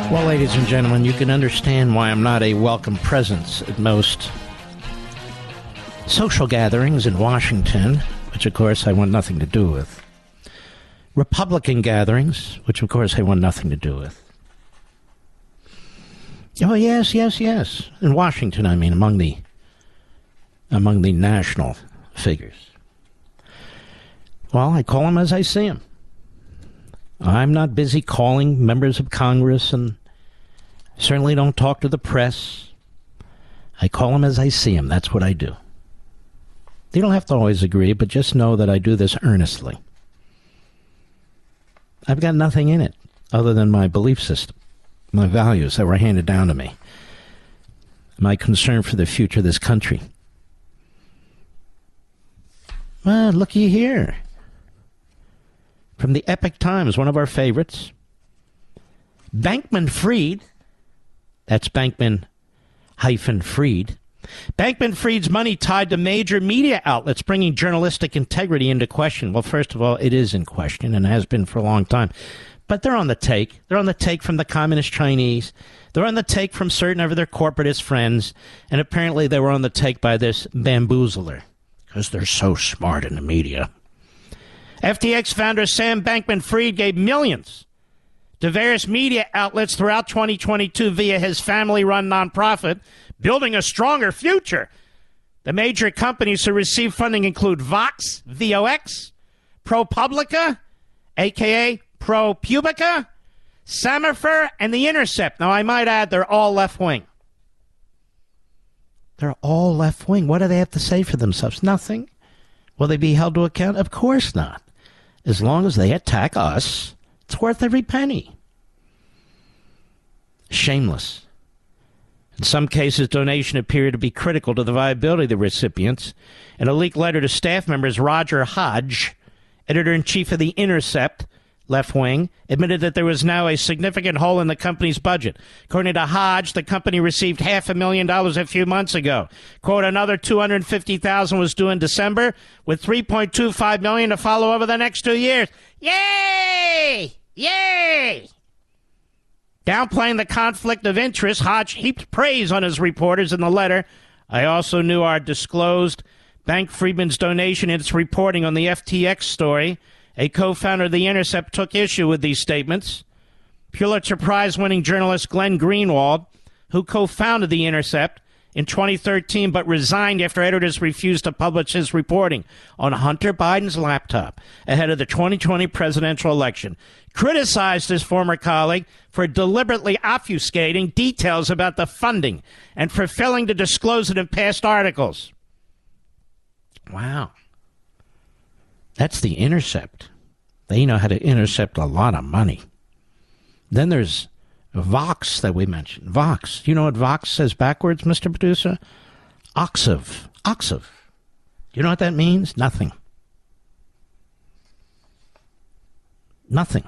Well, ladies and gentlemen, you can understand why I'm not a welcome presence at most social gatherings in Washington, which, of course, I want nothing to do with. Republican gatherings, which, of course, I want nothing to do with. Oh, yes. In Washington, I mean, among the national figures. Well, I call them as I see them. I'm not busy calling members of Congress, and certainly don't talk to the press. I call them as I see them. That's what I do. You don't have to always agree, but just know that I do this earnestly. I've got nothing in it other than my belief system, my values that were handed down to me, my concern for the future of this country. Well, looky here. From the Epoch Times, one of our favorites. Bankman-Fried, that's Bankman-Fried. Bankman-Fried's money tied to major media outlets, bringing journalistic integrity into question. Well, first of all, it is in question and has been for a long time. But they're on the take. They're on the take from the Communist Chinese. They're on the take from certain of their corporatist friends. And apparently they were on the take by this bamboozler, because they're so smart in the media. FTX founder Sam Bankman-Fried gave millions to various media outlets throughout 2022 via his family-run nonprofit, Building a Stronger Future. The major companies who receive funding include Vox, VOX, ProPublica, a.k.a. ProPublica, Semaphore, and The Intercept. Now, I might add, they're all left-wing. They're all left-wing. What do they have to say for themselves? Nothing. Will they be held to account? Of course not. As long as they attack us, it's worth every penny. Shameless. In some cases, donation appeared to be critical to the viability of the recipients. In a leaked letter to staff members, Roger Hodge, editor-in-chief of The Intercept, left wing, admitted that there was now a significant hole in the company's budget. According to Hodge, the company received $500,000 a few months ago. Quote, another $250,000 was due in December, with $3.25 million to follow over the next 2 years. Yay! Yay! Downplaying the conflict of interest, Hodge heaped praise on his reporters in the letter. I also knew our disclosed Bank Friedman's donation in its reporting on the FTX story. A co-founder of The Intercept took issue with these statements. Pulitzer Prize-winning journalist Glenn Greenwald, who co-founded The Intercept in 2013 but resigned after editors refused to publish his reporting on Hunter Biden's laptop ahead of the 2020 presidential election, criticized his former colleague for deliberately obfuscating details about the funding and for failing to disclose it in past articles. Wow. That's The Intercept. They know how to intercept a lot of money. Then there's Vox that we mentioned. Vox. You know what Vox says backwards, Mr. Producer? Oxiv. Oxiv. You know what that means? Nothing. Nothing.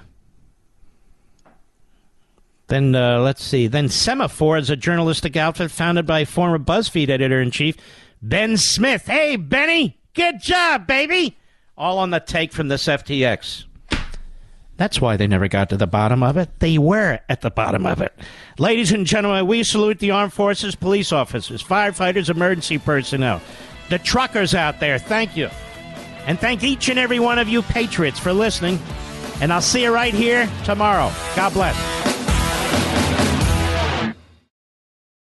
Then, let's see. Then Semaphore is a journalistic outfit founded by former BuzzFeed editor-in-chief Ben Smith. Hey, Benny, good job, baby. All on the take from this FTX. That's why they never got to the bottom of it. They were at the bottom of it. Ladies and gentlemen, we salute the armed forces, police officers, firefighters, emergency personnel, the truckers out there. Thank you. And thank each and every one of you patriots for listening. And I'll see you right here tomorrow. God bless.